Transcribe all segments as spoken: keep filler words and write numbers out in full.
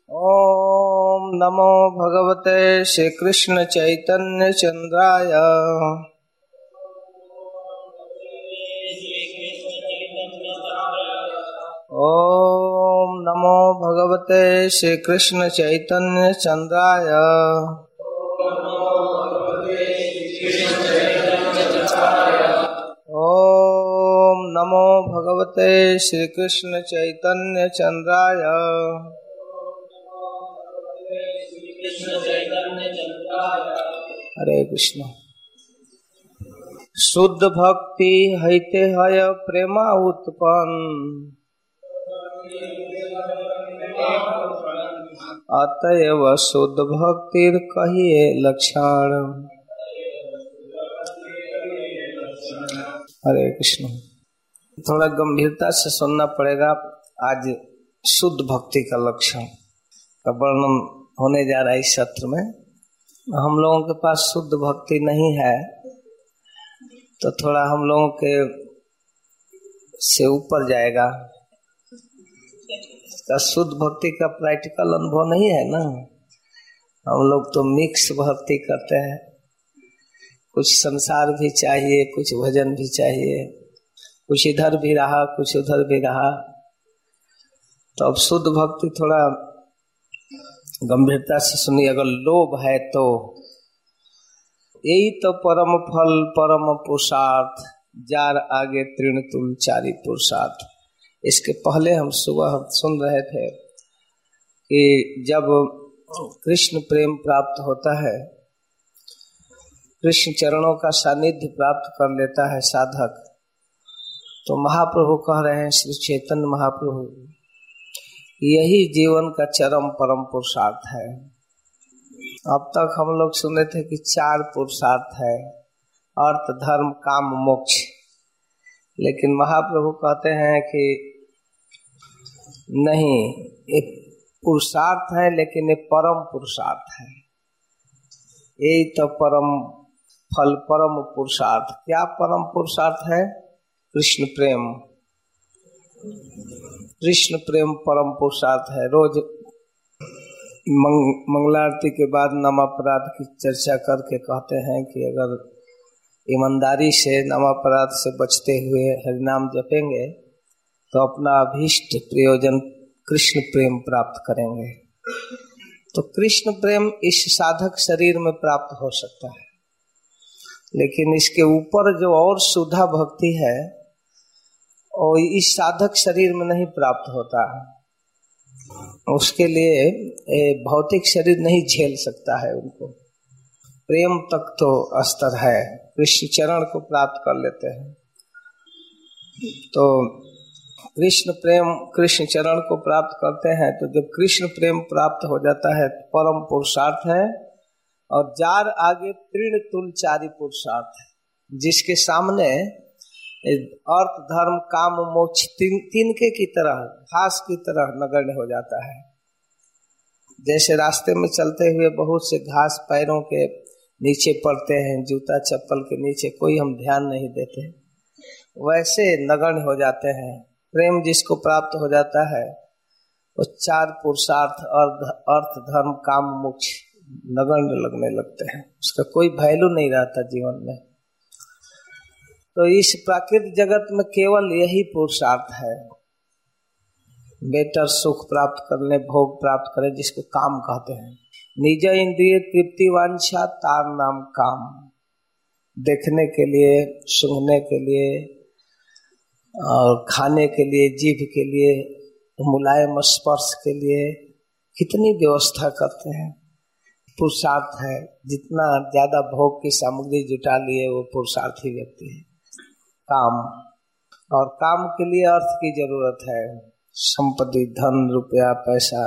ओम नमो भगवते श्री कृष्ण चैतन्य चंद्राय ओम नमो भगवते श्री कृष्ण चैतन्य चंद्राय ओम नमो भगवते श्री कृष्ण चैतन्य चंद्राय। हरे कृष्ण। शुद्ध भक्ति हैते हय प्रेमा उत्पन्न, अतएव शुद्ध भक्तिर कहिए लक्षण। हरे कृष्ण। थोड़ा गंभीरता से सुनना पड़ेगा। आज शुद्ध भक्ति का लक्षण का वर्णन होने जा रहा है इस सत्र में। हम लोगों के पास शुद्ध भक्ति नहीं है तो थोड़ा हम लोगों के से ऊपर जाएगा। का शुद्ध भक्ति का प्रैक्टिकल अनुभव नहीं है ना। हम लोग तो मिक्स भक्ति करते हैं, कुछ संसार भी चाहिए, कुछ भजन भी चाहिए, कुछ इधर भी रहा कुछ उधर भी रहा। तो अब शुद्ध भक्ति थोड़ा गंभीरता से सुनिए। अगर लोभ है तो यही तो परम फल परम पुरुषार्थ, जार आगे तृण तुल चारि पुरुषार्थ। इसके पहले हम सुबह सुन रहे थे कि जब कृष्ण प्रेम प्राप्त होता है, कृष्ण चरणों का सानिध्य प्राप्त कर लेता है साधक, तो महाप्रभु कह रहे हैं, श्री चैतन्य महाप्रभु, यही जीवन का चरम परम पुरुषार्थ है। अब तक हम लोग सुने थे कि चार पुरुषार्थ है, अर्थ धर्म काम मोक्ष, लेकिन महाप्रभु कहते हैं कि नहीं, एक पुरुषार्थ है लेकिन एक परम पुरुषार्थ है। यही तो परम फल परम पुरुषार्थ। क्या परम पुरुषार्थ है? कृष्ण प्रेम। कृष्ण प्रेम परम पुरुषार्थ है। रोज मंग, मंगलारती के बाद नामापराध की चर्चा करके कहते हैं कि अगर ईमानदारी से नामापराध से बचते हुए हरिनाम जपेंगे तो अपना अभीष्ट प्रयोजन कृष्ण प्रेम प्राप्त करेंगे। तो कृष्ण प्रेम इस साधक शरीर में प्राप्त हो सकता है, लेकिन इसके ऊपर जो और शुद्ध भक्ति है और इस साधक शरीर में नहीं प्राप्त होता। उसके लिए भौतिक शरीर नहीं झेल सकता है उनको। प्रेम तक तो स्तर है, कृष्ण चरण को प्राप्त कर लेते हैं। तो कृष्ण प्रेम कृष्ण चरण को प्राप्त करते हैं, तो जब कृष्ण प्रेम प्राप्त हो जाता है परम पुरुषार्थ है। और जार आगे तृण तुल चारि पुरुषार्थ है, जिसके सामने अर्थ धर्म काम मोक्ष तीन तिनके की तरह, घास की तरह नगण्य हो जाता है। जैसे रास्ते में चलते हुए बहुत से घास पैरों के नीचे पड़ते हैं, जूता चप्पल के नीचे, कोई हम ध्यान नहीं देते, वैसे नगण्य हो जाते हैं। प्रेम जिसको प्राप्त हो जाता है वो चार पुरुषार्थ अर्थ धर्म काम मोक्ष नगण्य लगने लगते हैं, उसका कोई वैल्यू नहीं रहता जीवन में। तो इस प्राकृतिक जगत में केवल यही पुरुषार्थ है, बेटर सुख प्राप्त करने, भोग प्राप्त करें, जिसको काम कहते हैं। निज इंद्रिय तृप्ति वांछा तार नाम काम। देखने के लिए, सूंघने के लिए और खाने के लिए, जीभ के लिए, मुलायम स्पर्श के लिए कितनी व्यवस्था करते हैं। पुरुषार्थ है। जितना ज्यादा भोग की सामग्री जुटा लिए वो पुरुषार्थी व्यक्ति है। काम, और काम के लिए अर्थ की जरूरत है, संपत्ति, धन, रुपया, पैसा।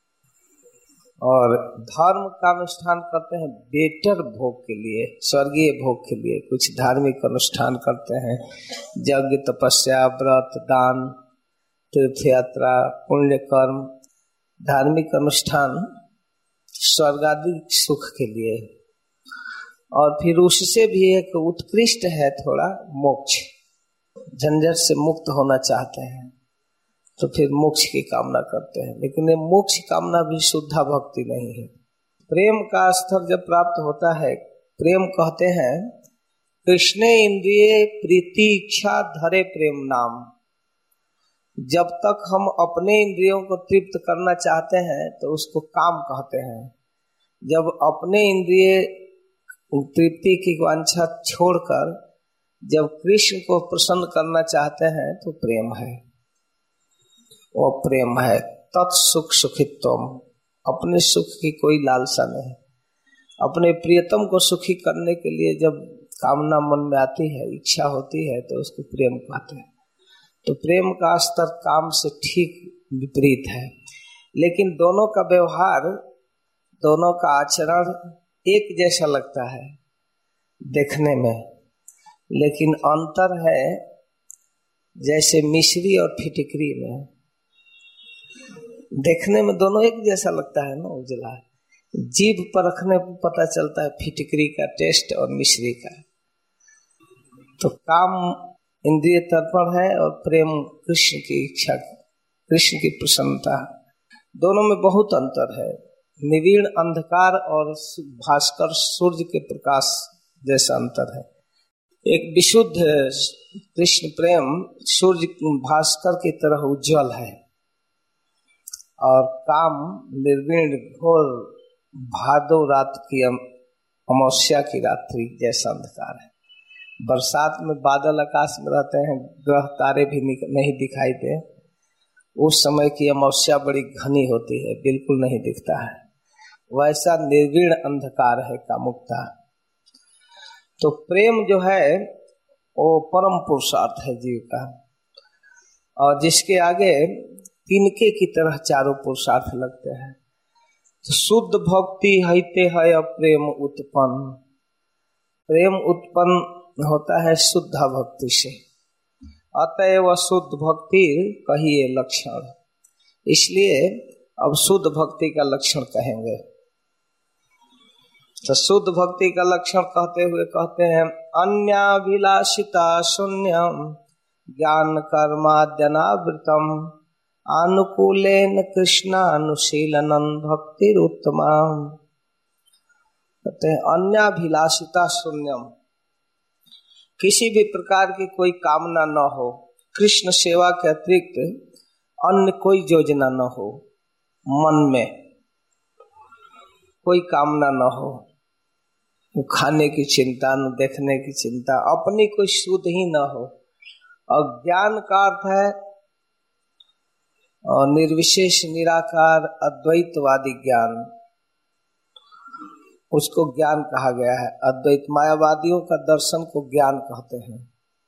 और धर्म का अनुष्ठान करते हैं बेटर भोग के लिए, स्वर्गीय भोग के लिए। कुछ धार्मिक अनुष्ठान करते हैं, यज्ञ, तपस्या, व्रत, दान, तीर्थ यात्रा, पुण्य कर्म, धार्मिक अनुष्ठान स्वर्गादि सुख के लिए। और फिर उससे भी एक उत्कृष्ट है थोड़ा मोक्ष, झंझट से मुक्त होना चाहते हैं तो फिर मोक्ष की कामना करते हैं, लेकिन ये मोक्ष कामना भी शुद्धा भक्ति नहीं है। प्रेम का स्तर जब प्राप्त होता है, प्रेम कहते हैं कृष्णे इंद्रिये प्रीति इच्छा धरे प्रेम नाम। जब तक हम अपने इंद्रियों को तृप्त करना चाहते हैं तो उसको काम कहते हैं। जब अपने इंद्रिय तृप्ति की वांछा छोड़कर जब कृष्ण को प्रसन्न करना चाहते हैं तो प्रेम है, वो प्रेम है। तत्सुख सुखित्वम, अपने सुख की कोई लालसा नहीं। अपने प्रियतम को सुखी करने के लिए जब कामना मन में आती है, इच्छा होती है, तो उसको प्रेम कहते हैं। तो प्रेम का स्तर काम से ठीक विपरीत है, लेकिन दोनों का व्यवहार, दोनों का आचरण एक जैसा लगता है देखने में, लेकिन अंतर है जैसे मिश्री और फिटकरी में। देखने में दोनों एक जैसा लगता है ना, उजला। जीभ पर रखने पर पता चलता है फिटकरी का टेस्ट और मिश्री का। तो काम इंद्रिय तर्पण है और प्रेम कृष्ण की इच्छा, कृष्ण की प्रसन्नता। दोनों में बहुत अंतर है। निविड़ अंधकार और भास्कर सूर्य के प्रकाश जैसा अंतर है। एक विशुद्ध कृष्ण प्रेम सूर्य भास्कर की तरह उज्जवल है, और काम निर्विण घोर भादो रात की अमावस्या की रात्रि जैसा अंधकार है। बरसात में बादल आकाश में रहते हैं, ग्रह तारे भी नहीं दिखाई दे, उस समय की अमावस्या बड़ी घनी होती है, बिल्कुल नहीं दिखता है। वैसा निर्विण अंधकार है कामुकता। तो प्रेम जो है वो परम पुरुषार्थ है जीव का, और जिसके आगे तिनके की तरह चारों पुरुषार्थ लगते हैं। तो शुद्ध भक्ति हईते है अप्रेम उत्पन्न। प्रेम उत्पन्न होता है शुद्ध भक्ति से, अतएव शुद्ध भक्ति कहिए लक्षण। इसलिए अब शुद्ध भक्ति का लक्षण कहेंगे। तो शुद्ध भक्ति का लक्षण कहते हुए कहते हैं अन्याभिलाषिता शून्यम ज्ञान कर्माद्यनावृतम अनुकूलेन कृष्णानुशीलनं भक्तिरुत्तमा। कहते हैं अन्याभिलाषिता शून्यम, किसी भी प्रकार की कोई कामना न हो, कृष्ण सेवा के अतिरिक्त अन्य कोई योजना न हो, मन में कोई कामना न हो, खाने की चिंता न देखने की चिंता, अपनी कोई सुध ही न हो। और ज्ञान का अर्थ है और निर्विशेष निराकार अद्वैतवादी ज्ञान, उसको ज्ञान कहा गया है। अद्वैत मायावादियों का दर्शन को ज्ञान कहते हैं।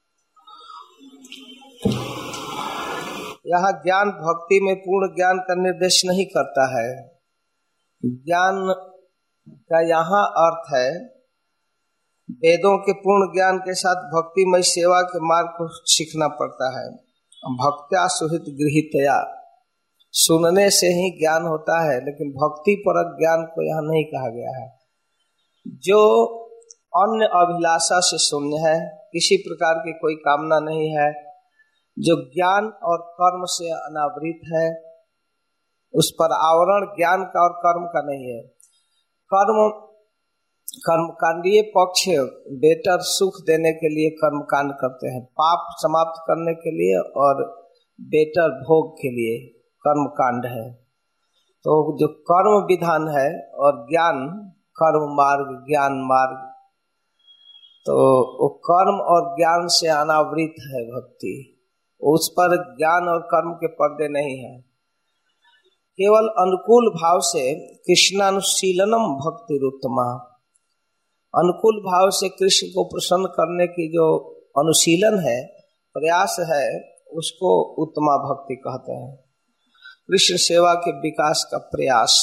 यहाँ ज्ञान भक्ति में पूर्ण ज्ञान का निर्देश नहीं करता है। ज्ञान का यहाँ अर्थ है वेदों के पूर्ण ज्ञान के साथ भक्तिमय सेवा के मार्ग को सीखना पड़ता है। भक्त्या सुहित गृहीतया, सुनने से ही ज्ञान होता है, लेकिन भक्ति परक ज्ञान को यहाँ नहीं कहा गया है। जो अन्य अभिलाषा से शून्य है, किसी प्रकार की कोई कामना नहीं है, जो ज्ञान और कर्म से अनावृत है, उस पर आवरण ज्ञान का और कर्म का नहीं है। कर्म कर्मकांडीय पक्ष बेटर सुख देने के लिए कर्म कांड करते हैं, पाप समाप्त करने के लिए और बेटर भोग के लिए कर्म कांड है। तो जो कर्म विधान है और ज्ञान कर्म मार्ग ज्ञान मार्ग, तो वो कर्म और ज्ञान से अनावृत है भक्ति, उस पर ज्ञान और कर्म के पर्दे नहीं है। केवल अनुकूल भाव से कृष्णानुशीलनम भक्तिरुत्तमा, अनुकूल भाव से कृष्ण को प्रसन्न करने की जो अनुशीलन है, प्रयास है, उसको उत्तमा भक्ति कहते हैं। कृष्ण सेवा के विकास का प्रयास,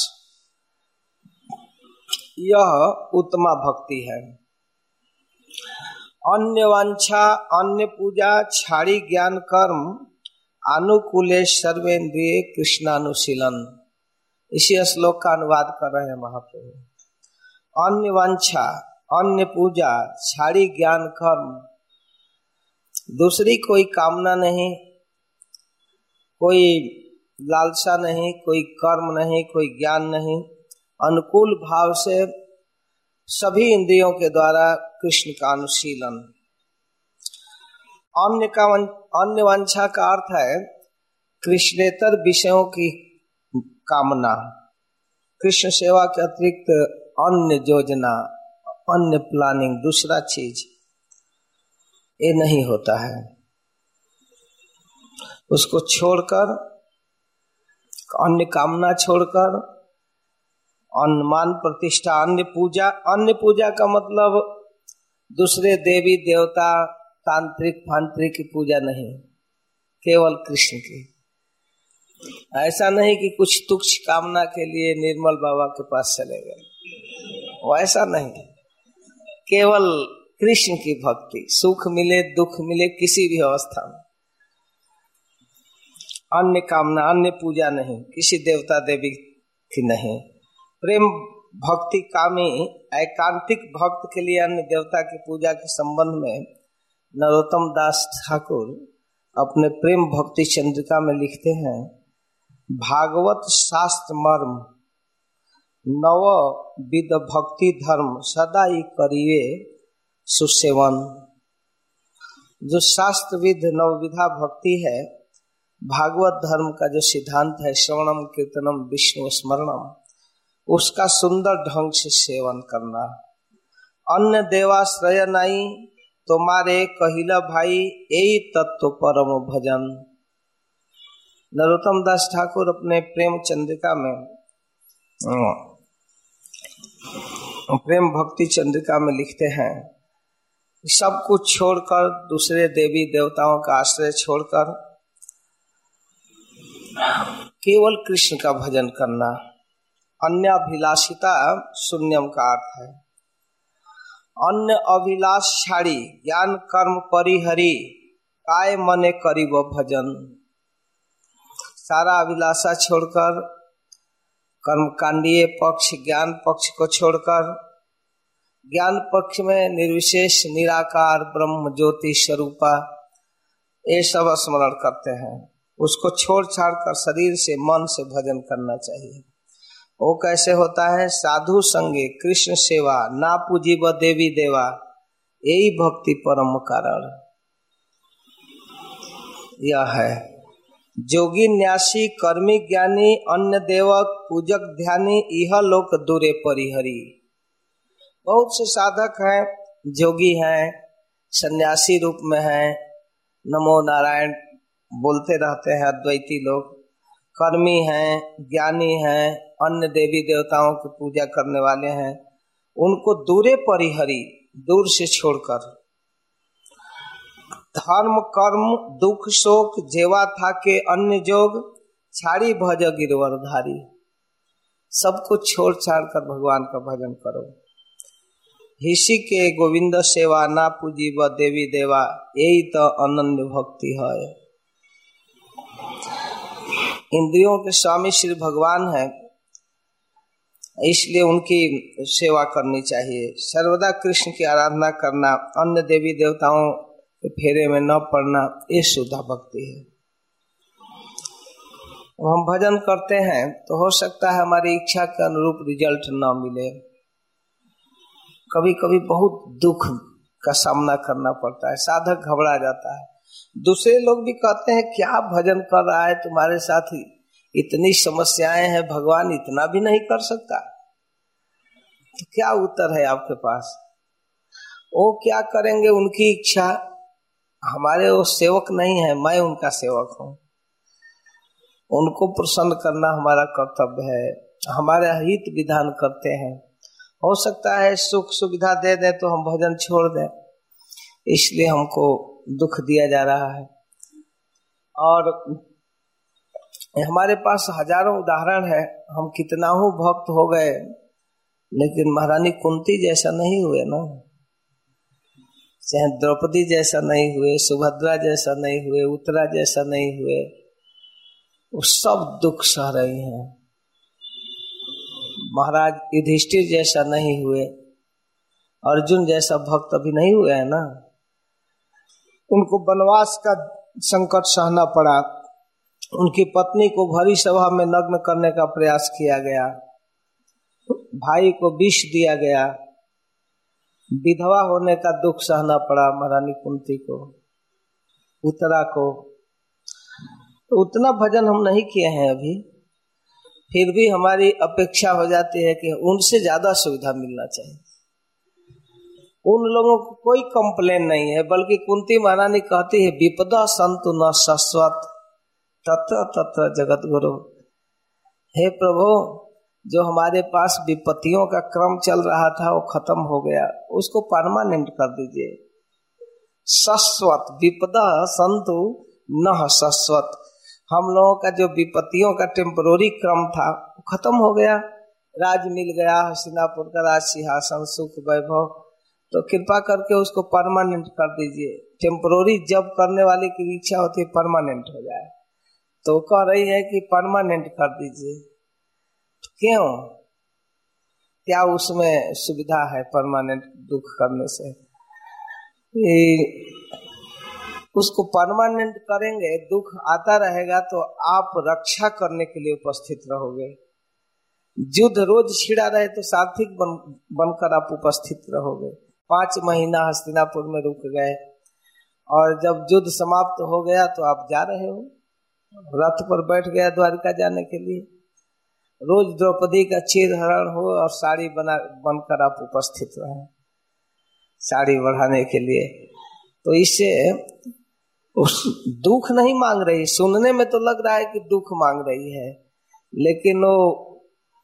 यह उत्तमा भक्ति है। अन्य वांछा अन्य पूजा छाड़ी ज्ञान कर्म अनुकूले सर्वेन्द्रिय कृष्णानुशीलन। इसी श्लोक का अनुवाद कर रहे हैं महाप्रभु। अन्य वांछा अन्य पूजा छाड़ी ज्ञान कर्म, दूसरी कोई कामना नहीं, कोई लालसा नहीं, कोई कर्म नहीं, कोई ज्ञान नहीं, अनुकूल भाव से सभी इंद्रियों के द्वारा कृष्ण का अनुशीलन। अन्य का अन्य वांछा का अर्थ है कृष्णेतर विषयों की कामना, कृष्ण सेवा के अतिरिक्त अन्य योजना, अन्य प्लानिंग, दूसरा चीज ये नहीं होता है। उसको छोड़कर, अन्य कामना छोड़कर, अन्य मान प्रतिष्ठा, अन्य पूजा। अन्य पूजा का मतलब दूसरे देवी देवता, तांत्रिक फांत्रिक की पूजा नहीं, केवल कृष्ण की। ऐसा नहीं कि कुछ तुच्छ कामना के लिए निर्मल बाबा के पास चले गए, वैसा नहीं, केवल कृष्ण की भक्ति, सुख मिले दुख मिले किसी भी अवस्था में। अन्य कामना, अन्य पूजा नहीं, किसी देवता देवी की नहीं। प्रेम भक्ति कामी एकांतिक भक्त के लिए अन्य देवता की पूजा के संबंध में नरोत्तम दास ठाकुर अपने प्रेम भक्ति चंद्रिका में लिखते हैं, भागवत शास्त्र मर्म नव विद भक्ति धर्म सदा ही करिए सुसेवन। जो शास्त्र विद नवविधा भक्ति है, भागवत धर्म का जो सिद्धांत है, श्रवणम कीर्तनम विष्णु स्मरणम, उसका सुंदर ढंग से सेवन करना। अन्य देवाश्रय नाई तुम्हारे कहिला भाई यही तत्व परम भजन। नरोत्तम दास ठाकुर अपने प्रेम चंद्रिका में, प्रेम भक्ति चंद्रिका में लिखते हैं, सब कुछ छोड़कर, दूसरे देवी देवताओं का आश्रय छोड़कर केवल कृष्ण का भजन करना। अन्याभिलाषिता शून्यम का अर्थ है। अन्य अभिलाष छाड़ी ज्ञान कर्म परिहरी काय मने करीब भजन। सारा अभिलाषा छोड़कर, कर्मकांडीय पक्ष ज्ञान पक्ष को छोड़कर, ज्ञान पक्ष में निर्विशेष निराकार ब्रह्म ज्योति स्वरूपा ये सब स्मरण करते हैं। उसको छोड़ छाड़ कर शरीर से मन से भजन करना चाहिए। वो कैसे होता है? साधु संगे कृष्ण सेवा ना पूजी व देवी देवा यही भक्ति परम कारण। यह है जोगी न्यासी कर्मी ज्ञानी अन्य देवक पूजक ध्यानी यह लोक दूरे परिहरी। बहुत से साधक हैं, जोगी हैं, सन्यासी रूप में हैं, नमो नारायण बोलते रहते हैं अद्वैती लोग, कर्मी हैं, ज्ञानी हैं, अन्य देवी देवताओं की पूजा करने वाले हैं। उनको दूरे परिहरी, दूर से छोड़कर, धर्म कर्म दुख शोक जेवा था के अन्य जोग छाड़ी भज गिरवर धारी। सब कुछ छोड़ छाड़ कर भगवान का भजन करो। हिसी के गोविंद सेवा ना पूजी व देवी देवा यही तो अनन्य भक्ति है। इंद्रियों के स्वामी श्री भगवान है, इसलिए उनकी सेवा करनी चाहिए। सर्वदा कृष्ण की आराधना करना, अन्य देवी देवताओं के फेरे में न पड़ना, ये शुद्ध भक्ति है। हम भजन करते हैं तो हो सकता है हमारी इच्छा के अनुरूप रिजल्ट न मिले। कभी कभी बहुत दुख का सामना करना पड़ता है, साधक घबरा जाता है। दूसरे लोग भी कहते हैं क्या भजन कर रहा है, तुम्हारे साथ इतनी समस्याएं हैं, भगवान इतना भी नहीं कर सकता? तो क्या उत्तर है आपके पास? वो क्या करेंगे, उनकी इच्छा, हमारे वो सेवक नहीं है, मैं उनका सेवक हूँ। उनको प्रसन्न करना हमारा कर्तव्य है, हमारे हित विधान करते हैं। हो सकता है सुख सुविधा दे दें तो हम भजन छोड़ दें, इसलिए हमको दुख दिया जा रहा है। और हमारे पास हजारों उदाहरण है, हम कितना हो भक्त हो गए लेकिन महारानी कुंती जैसा नहीं हुए ना, चाहे द्रौपदी जैसा नहीं हुए, सुभद्रा जैसा नहीं हुए, उत्तरा जैसा नहीं हुए। वो सब दुख सह रही हैं। महाराज युधिष्ठिर जैसा नहीं हुए, अर्जुन जैसा भक्त अभी नहीं हुए है ना। उनको वनवास का संकट सहना पड़ा, उनकी पत्नी को भरी सभा में नग्न करने का प्रयास किया गया, भाई को विष दिया गया, विधवा होने का दुख सहना पड़ा महारानी कुंती को, उत्तरा को। तो उतना भजन हम नहीं किए हैं अभी, फिर भी हमारी अपेक्षा हो जाती है कि उनसे ज्यादा सुविधा मिलना चाहिए। उन लोगों को कोई कंप्लेन नहीं है, बल्कि कुंती महारानी कहती है विपदा संतु न शाश्वत तत्र तत्र जगत गुरु। हे प्रभु, जो हमारे पास विपत्तियों का क्रम चल रहा था वो खत्म हो गया, उसको परमानेंट कर दीजिए। शाश्वत विपदा संतु न शाश्वत, हम लोगों का जो विपत्तियों का टेम्परोरी क्रम था वो खत्म हो गया। राज मिल गया, हस्तिनापुर का राज सिंहासन, सुख वैभव, तो कृपा करके उसको परमानेंट कर दीजिए। टेम्परोरी जब करने वाले की इच्छा होती है परमानेंट हो जाए, तो कह रही है कि परमानेंट कर दीजिए। क्यों? क्या उसमें सुविधा है परमानेंट दुख करने से? उसको परमानेंट करेंगे, दुख आता रहेगा तो आप रक्षा करने के लिए उपस्थित रहोगे। युद्ध रोज छिड़ा रहे तो सात्विक बन बनकर आप उपस्थित रहोगे। पांच महीना हस्तिनापुर में रुक गए और जब युद्ध समाप्त हो गया तो आप जा रहे हो, रथ पर बैठ गया द्वारिका जाने के लिए। रोज द्रौपदी का चीरहरण हो और साड़ी बना बनकर आप उपस्थित रहे, साड़ी बढ़ाने के लिए। तो इससे उस दुख नहीं मांग रही, सुनने में तो लग रहा है कि दुख मांग रही है, लेकिन वो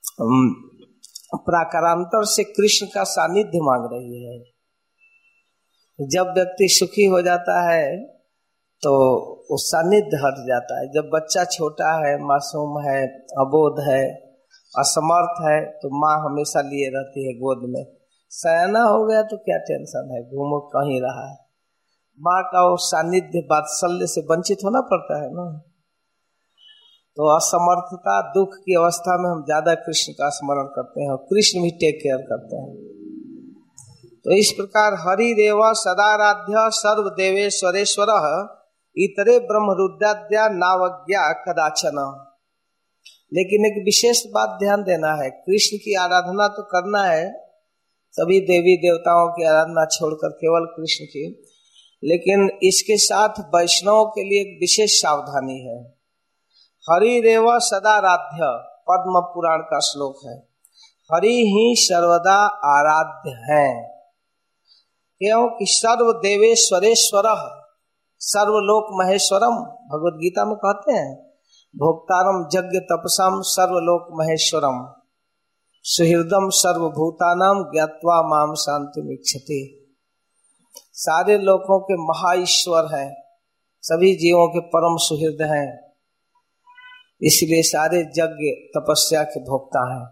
प्राकारांतर से कृष्ण का सानिध्य मांग रही है। जब व्यक्ति सुखी हो जाता है तो वो सानिध्य हट जाता है। जब बच्चा छोटा है, मासूम है, अबोध है, असमर्थ है, तो माँ हमेशा लिए रहती है गोद में। सयाना हो गया तो क्या टेंशन है, घूमो कहीं रहा है। माँ का वो सानिध्य वात्सल्य से वंचित होना पड़ता है ना। तो असमर्थता दुख की अवस्था में हम ज्यादा कृष्ण का स्मरण करते हैं और कृष्ण भी टेक केयर करते हैं। तो इस प्रकार हरि देव सदाराध्य सर्वदेवेश्वरेश्वर इतरे ब्रह्म रुद्राद्या नावज्ञा कदाचन। लेकिन एक विशेष बात ध्यान देना है, कृष्ण की आराधना तो करना है, सभी देवी देवताओं की आराधना छोड़कर केवल कृष्ण की, लेकिन इसके साथ वैष्णव के लिए एक विशेष सावधानी है। हरि देव सदाराध्य पद्म पुराण का श्लोक है, हरि ही सर्वदा आराध्य है। क्योंकि सर्व देवेश्वरेश्वर सर्वलोक महेश्वरम, भगवद गीता में कहते हैं, भोक्तारम यज्ञ तपसम सर्वलोक महेश्वरम सुहृदम सर्वभूतानाम ज्ञात्वा माम शांतिमिच्छति। सारे लोकों के महाईश्वर हैं, सभी जीवों के परम सुहृद हैं, इसलिए सारे यज्ञ तपस्या के भोक्ता हैं।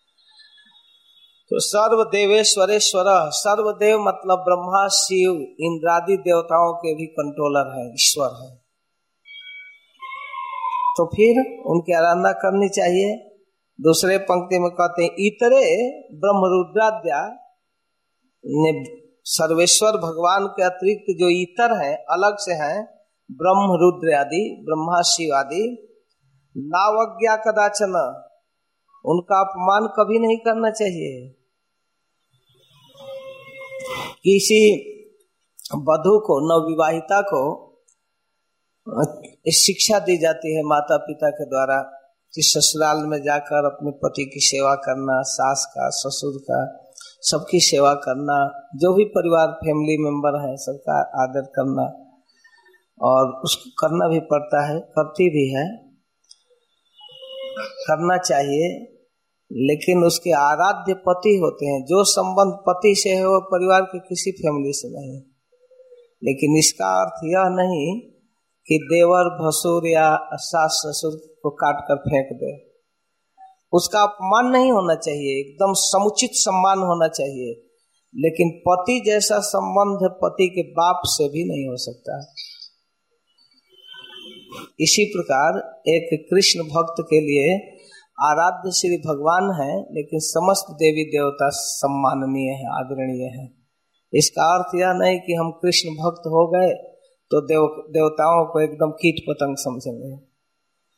तो सर्वदेवेश्वरेश्वर, सर्वदेव मतलब ब्रह्मा शिव इंद्रादि देवताओं के भी कंट्रोलर हैं, ईश्वर हैं। तो फिर उनकी आराधना करनी चाहिए। दूसरे पंक्ति में कहते हैं इतरे ब्रह्म रुद्राद्या ने, सर्वेश्वर भगवान के अतिरिक्त जो इतर हैं, अलग से हैं, ब्रह्म रुद्र आदि, ब्रह्मा शिव आदि, नावज्ञा कदाचन, उनका अपमान कभी नहीं करना चाहिए। किसी वधू को, नवविवाहिता को शिक्षा दी जाती है माता पिता के द्वारा कि ससुराल में जाकर अपने पति की सेवा करना, सास का, ससुर का, सबकी सेवा करना, जो भी परिवार फैमिली मेंबर है सबका आदर करना, और उसको करना भी पड़ता है, करती भी है, करना चाहिए। लेकिन उसके आराध्य पति होते हैं, जो संबंध पति से है वो परिवार के किसी फैमिली से नहीं। लेकिन इसका अर्थ यह नहीं कि देवर भसुर या सास ससुर को काट कर फेंक दे, उसका अपमान नहीं होना चाहिए, एकदम समुचित सम्मान होना चाहिए। लेकिन पति जैसा संबंध पति के बाप से भी नहीं हो सकता। इसी प्रकार एक कृष्ण भक्त के लिए आराध्य श्री भगवान है, लेकिन समस्त देवी देवता सम्माननीय है, आदरणीय है। इसका अर्थ यह नहीं कि हम कृष्ण भक्त हो गए तो देव देवताओं को एकदम कीट पतंग समझेंगे,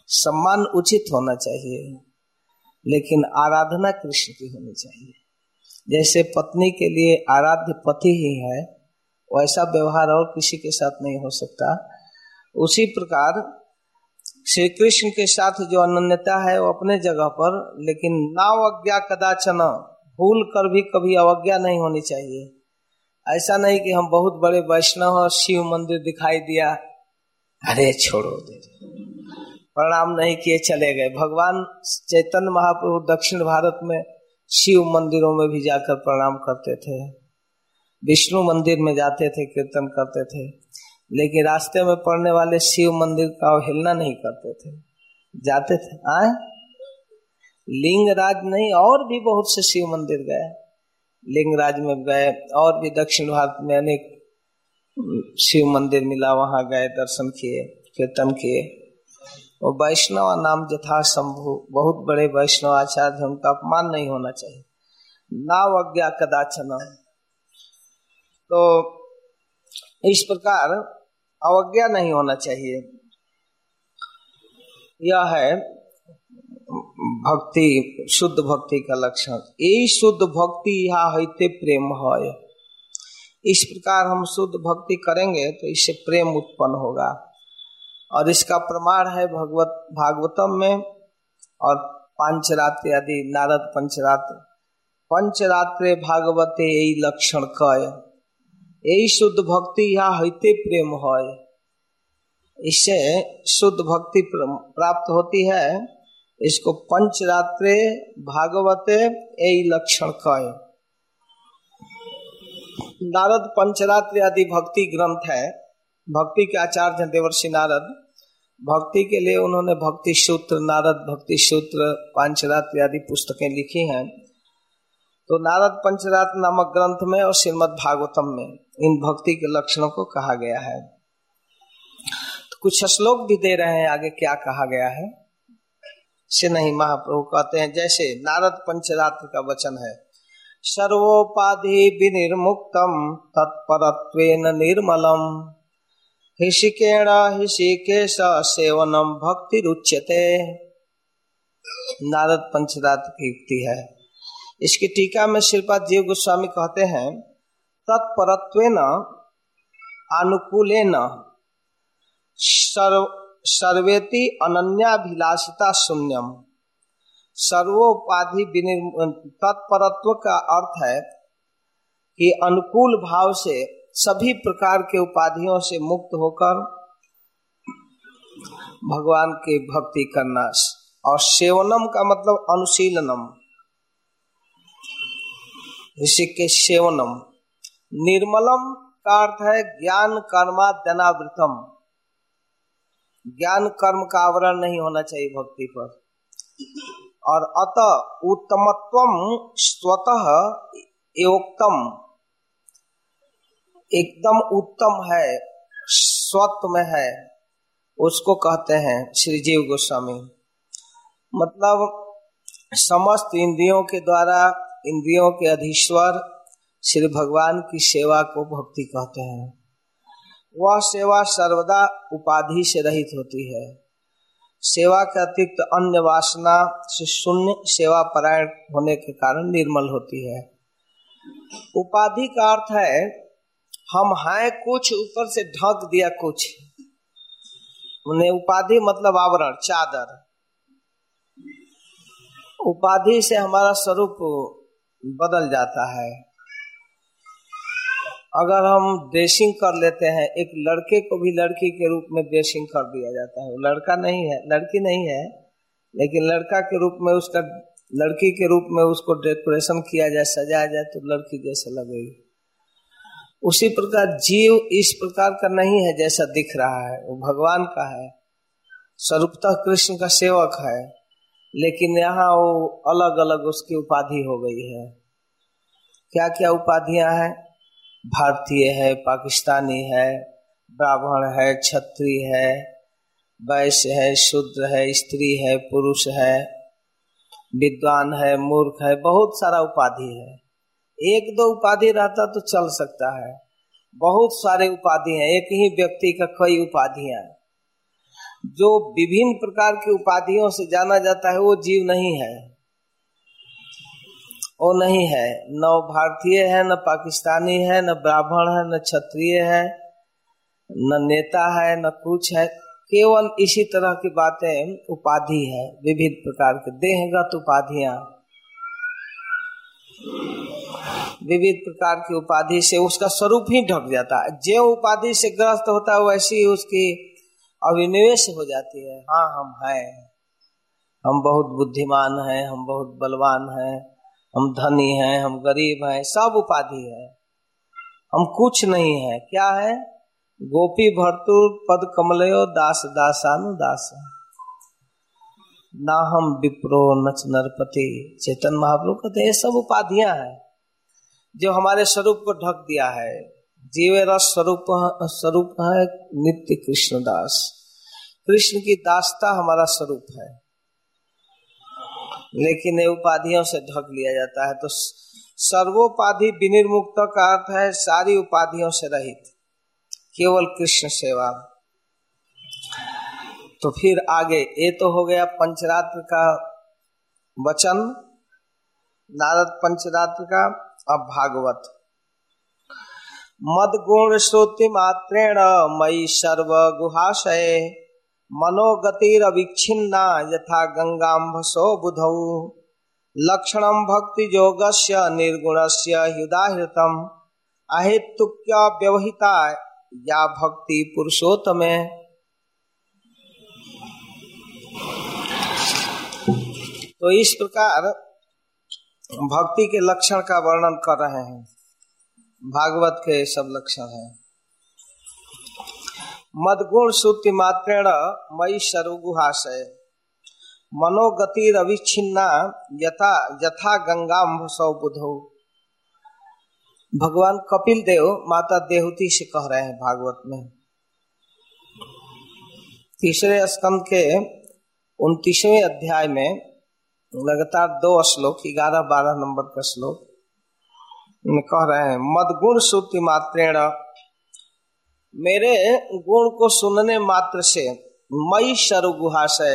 सम्मान उचित होना चाहिए, लेकिन आराधना कृष्ण की होनी चाहिए। जैसे पत्नी के लिए आराध्य पति ही है, वैसा व्यवहार और किसी के साथ नहीं हो सकता। उसी प्रकार श्री कृष्ण के साथ जो अनन्यता है वो अपने जगह पर, लेकिन नावज्ञा कदाचन, भूल कर भी कभी अवज्ञा नहीं होनी चाहिए। ऐसा नहीं कि हम बहुत बड़े वैष्णव और शिव मंदिर दिखाई दिया, अरे छोड़ो दे, प्रणाम नहीं किए चले गए। भगवान चैतन्य महाप्रभु दक्षिण भारत में शिव मंदिरों में भी जाकर प्रणाम करते थे, विष्णु मंदिर में जाते थे, कीर्तन करते थे, लेकिन रास्ते में पड़ने वाले शिव मंदिर का अवहेलना नहीं करते थे, जाते थे। आए लिंगराज नहीं, और भी बहुत से शिव मंदिर गए, लिंगराज में गए, और भी दक्षिण भारत में अनेक शिव मंदिर मिला, वहां गए, दर्शन किए, कीर्तन किए। और वैष्णव नाम यथा शंभु, बहुत बड़े वैष्णव आचार्य, उनका अपमान नहीं होना चाहिए। नावज्ञा कदाचन, तो इस प्रकार अवज्ञा नहीं होना चाहिए। यह है भक्ति, शुद्ध भक्ति का लक्षण। यही शुद्ध भक्ति यहाँ होते प्रेम है। इस प्रकार हम शुद्ध भक्ति करेंगे तो इससे प्रेम उत्पन्न होगा, और इसका प्रमाण है भगवत भागवतम में और पांचरात्र आदि, नारद पंचरात्र। पंचरात्रे भागवते यही लक्षण कय, यही शुद्ध भक्ति यहाँ होते प्रेम है। इससे शुद्ध भक्ति प्राप्त होती है। इसको पंचरात्रे भागवते यही लक्षण कय। नारद पंचरात्र आदि भक्ति ग्रंथ है, भक्ति के आचार्य हैं देवर्षि नारद। भक्ति के लिए उन्होंने भक्ति सूत्र, नारद भक्ति सूत्र, पांचरात्र आदि पुस्तकें लिखी हैं। तो नारद पंचरात्र नामक ग्रंथ में और श्रीमद् भागवतम में इन भक्ति के लक्षणों को कहा गया है। तो कुछ श्लोक भी दे रहे हैं आगे क्या कहा गया है से नहीं। महाप्रभु कहते हैं, जैसे नारद पंचरात्र का वचन है, सर्वोपाधि विनिर्मुक्तम तत्परत्वेन निर्मलम ऋषिकेण ऋषिकेश सेवनम भक्ति रुच्यते। नारद पंचरात्र की युक्ति है। इसकी टीका में श्रीपाद जीव गोस्वामी कहते हैं, तत्परत्वेन अनुकूलेन सर्व सर्वेति अनन्याभिलाषिता शून्यम। सर्वोपाधि तत्परत्व का अर्थ है कि अनुकूल भाव से सभी प्रकार के उपाधियों से मुक्त होकर भगवान की भक्ति करना। और सेवनम का मतलब अनुशीलनम, ऋषि के सेवनम। निर्मलम का अर्थ है ज्ञान कर्माद्यनावृतम, ज्ञान कर्म का आवरण नहीं होना चाहिए भक्ति पर। और अतः उत्तमत्वम स्वतः एवोक्तम, एकदम उत्तम है, स्वत्व में है, उसको कहते हैं श्री जीव गोस्वामी। मतलब समस्त इंद्रियों के द्वारा, इंद्रियों के अधीश्वर श्री भगवान की सेवा को भक्ति कहते हैं। वह सेवा सर्वदा उपाधि से रहित होती है। सेवा के अतिरिक्त अन्य वासना से शून्य सेवा परायण होने के कारण निर्मल होती है। उपाधि का अर्थ है हम हैं कुछ, ऊपर से ढक दिया कुछ। उन्हें उपाधि मतलब आवरण, चादर। उपाधि से हमारा स्वरूप बदल जाता है। अगर हम ड्रेसिंग कर लेते हैं, एक लड़के को भी लड़की के रूप में ड्रेसिंग कर दिया जाता है। वो लड़का नहीं है, लड़की नहीं है, लेकिन लड़का के रूप में उसका, लड़की के रूप में उसको डेकोरेशन किया जाए, सजाया जाए तो लड़की जैसे लगेगी। उसी प्रकार जीव इस प्रकार का नहीं है जैसा दिख रहा है, वो भगवान का है, स्वरूपतः कृष्ण का सेवक है, लेकिन यहाँ वो अलग अलग उसकी उपाधि हो गई है। क्या क्या उपाधियां हैं? भारतीय है, पाकिस्तानी है, ब्राह्मण है, क्षत्रिय है, वैश्य है, शूद्र है, स्त्री है, पुरुष है, विद्वान है, मूर्ख है, बहुत सारा उपाधि है। एक दो उपाधि रहता तो चल सकता है, बहुत सारे उपाधि हैं। एक ही व्यक्ति का कई उपाधियां। जो विभिन्न प्रकार की उपाधियों से जाना जाता है वो जीव नहीं है, वो नहीं है। न भारतीय है, न पाकिस्तानी है, न ब्राह्मण है, न क्षत्रिय है, न नेता है, न कुछ है। केवल इसी तरह की बातें उपाधि है, विविध प्रकार के देहगत उपाधियां, विविध प्रकार की उपाधि से उसका स्वरूप ही ढक जाता है। जो उपाधि से ग्रस्त होता है वैसी ही उसकी अभिनिवेश हो जाती है। हाँ हम हैं, हम बहुत बुद्धिमान हैं, हम बहुत बलवान हैं, हम धनी हैं, हम गरीब हैं, सब उपाधि है। हम कुछ नहीं है। क्या है? गोपी भर्तुर पद कमलयो दास दासानुदास, ना हम विप्रो नच नरपति। चेतन महाप्रभु कहते ये सब उपाधियां हैं जो हमारे स्वरूप को ढक दिया है। जीवे रस स्वरूप स्वरूप है नित्य कृष्णदास, कृष्ण की दासता हमारा स्वरूप है, लेकिन ये उपाधियों से ढक लिया जाता है। तो सर्वोपाधि विनिर्मुक्त का अर्थ है सारी उपाधियों से रहित, केवल कृष्ण सेवा। तो फिर आगे ये तो हो गया पंचरात्र का वचन, नारद पंचरात्र का। अब भागवत। मद गुण श्रुति मात्रेण मयि सर्व गुहाशये, मनोगतिर अविच्छिन्ना यथा गंगाम्भसो बुधौ, लक्षणं भक्ति योगस्य निर्गुणस्य हृदाहृतम्, अहेतुक्या व्यवहिता या भक्ति पुरुषोत्तमे। तो इस प्रकार भक्ति के लक्षण का वर्णन कर रहे हैं। भागवत के सब लक्षण हैं। मदगुण श्रुति मात्रेण मयि सर्वगुहाशय, मनोगतिर अविच्छिन्ना यथा यथा गंगाम्भसौ बुधौ। भगवान कपिल देव माता देहूती से कह रहे हैं भागवत में, तीसरे स्कंद के उनतीसवें अध्याय में लगातार दो श्लोक, ग्यारह बारह नंबर का श्लोक में कह रहे हैं मदगुण श्रुति मात्रेण, मेरे गुण को सुनने मात्र से, मयि सर्वगुहाशय,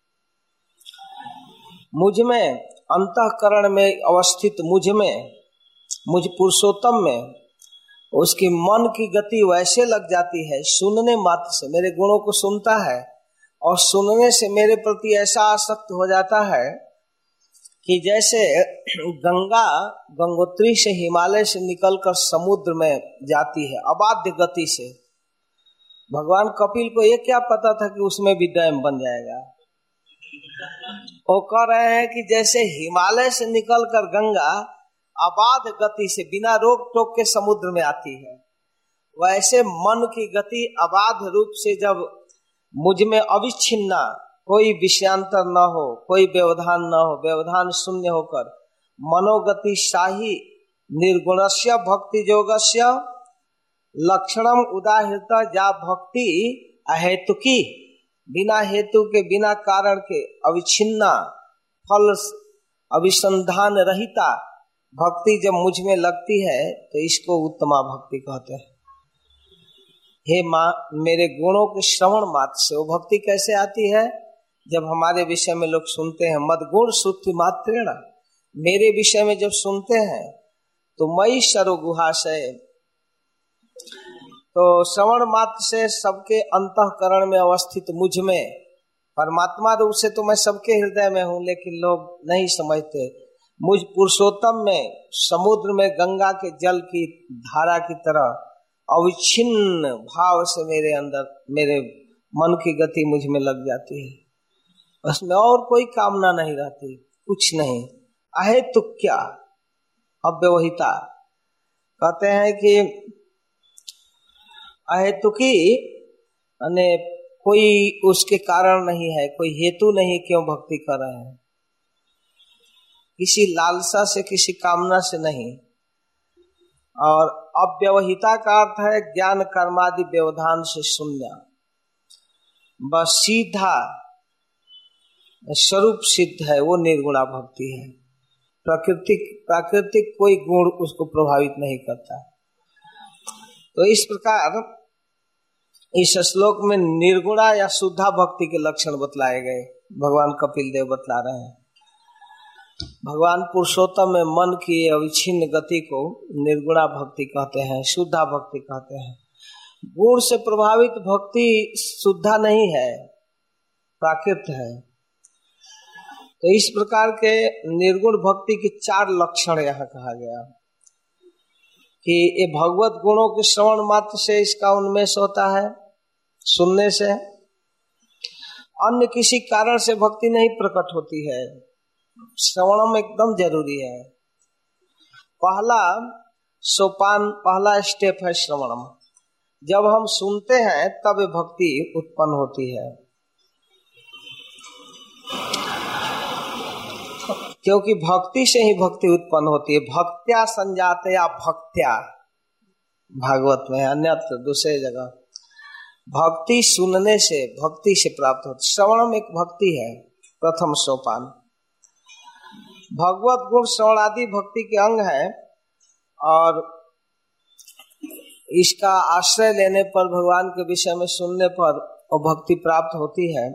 मुझ में अंतःकरण में अवस्थित, मुझ में, मुझ पुरुषोत्तम में उसकी मन की गति वैसे लग जाती है सुनने मात्र से। मेरे गुणों को सुनता है और सुनने से मेरे प्रति ऐसा आसक्त हो जाता है कि जैसे गंगा गंगोत्री से, हिमालय से निकलकर समुद्र में जाती है अबाध्य गति से। भगवान कपिल को ये क्या पता था कि उसमें भी डैम बन जाएगा। वो कह रहे हैं कि जैसे हिमालय से निकलकर गंगा अबाध गति से बिना रोक टोक के समुद्र में आती है, वैसे मन की गति अबाध रूप से जब मुझ में अविच्छिन्ना, कोई विषयांतर न हो, कोई व्यवधान न हो, व्यवधान शून्य होकर मनोगति शाही निर्गुणस्य भक्ति योगस्य लक्षणम उदाहृता जा भक्ति अहेतुकी, बिना हेतु के, बिना कारण के, अविच्छिन्ना, फल अभिसंधान रहिता भक्ति जब मुझ में लगती है तो इसको उत्तमा भक्ति कहते हैं। हे माँ, मेरे गुणों के श्रवण मात्र से वो भक्ति कैसे आती है? जब हमारे विषय में लोग सुनते हैं, मदगुण श्रुति मात्रेण, मेरे विषय में जब सुनते हैं तो मयि सर्वगुहाशय, तो श्रवण मात्र से सबके अंतःकरण में अवस्थित मुझ में, परमात्मा रूप से तो मैं सबके हृदय में हूँ, लेकिन लोग नहीं समझते। मुझ पुरुषोत्तम में, समुद्र में गंगा के जल की धारा की तरह अविच्छिन्न भाव से मेरे अंदर, मेरे मन की गति मुझ में लग जाती है, उसमें और कोई कामना नहीं रहती, कुछ नहीं। अहेतुक्या अव्यवहिता, कहते हैं कि अहेतुकी यानी कोई उसके कारण नहीं है, कोई हेतु नहीं क्यों भक्ति कर रहे हैं, किसी लालसा से, किसी कामना से नहीं। और अव्यवहिता का अर्थ है ज्ञान कर्मादि व्यवधान से शून्य, बस सीधा स्वरूप सिद्ध है, वो निर्गुणा भक्ति है। प्राकृतिक प्राकृतिक कोई गुण उसको प्रभावित नहीं करता। तो इस प्रकार इस श्लोक में निर्गुणा या शुद्धा भक्ति के लक्षण बतलाए गए। भगवान कपिल देव बतला रहे हैं भगवान पुरुषोत्तम में मन की अविच्छिन्न गति को निर्गुणा भक्ति कहते हैं, शुद्धा भक्ति कहते हैं। गुण से प्रभावित भक्ति शुद्धा नहीं है, प्राकृत है। तो इस प्रकार के निर्गुण भक्ति के चार लक्षण यहाँ कहा गया कि ये भगवत गुणों के श्रवण मात्र से इसका उन्मेष होता है, सुनने से। अन्य किसी कारण से भक्ति नहीं प्रकट होती है, श्रवणम एकदम जरूरी है। पहला सोपान, पहला स्टेप है श्रवणम। जब हम सुनते हैं तब भक्ति उत्पन्न होती है, क्योंकि भक्ति से ही भक्ति उत्पन्न होती है। भक्त्या संजातया भक्त्या, भागवत में, अन्यत्र दूसरे जगह। भक्ति सुनने से, भक्ति से प्राप्त होती। श्रवणम एक भक्ति है, प्रथम सोपान। भगवत गुण श्रवण आदि भक्ति के अंग है और इसका आश्रय लेने पर, भगवान के विषय में सुनने पर वो भक्ति प्राप्त होती है।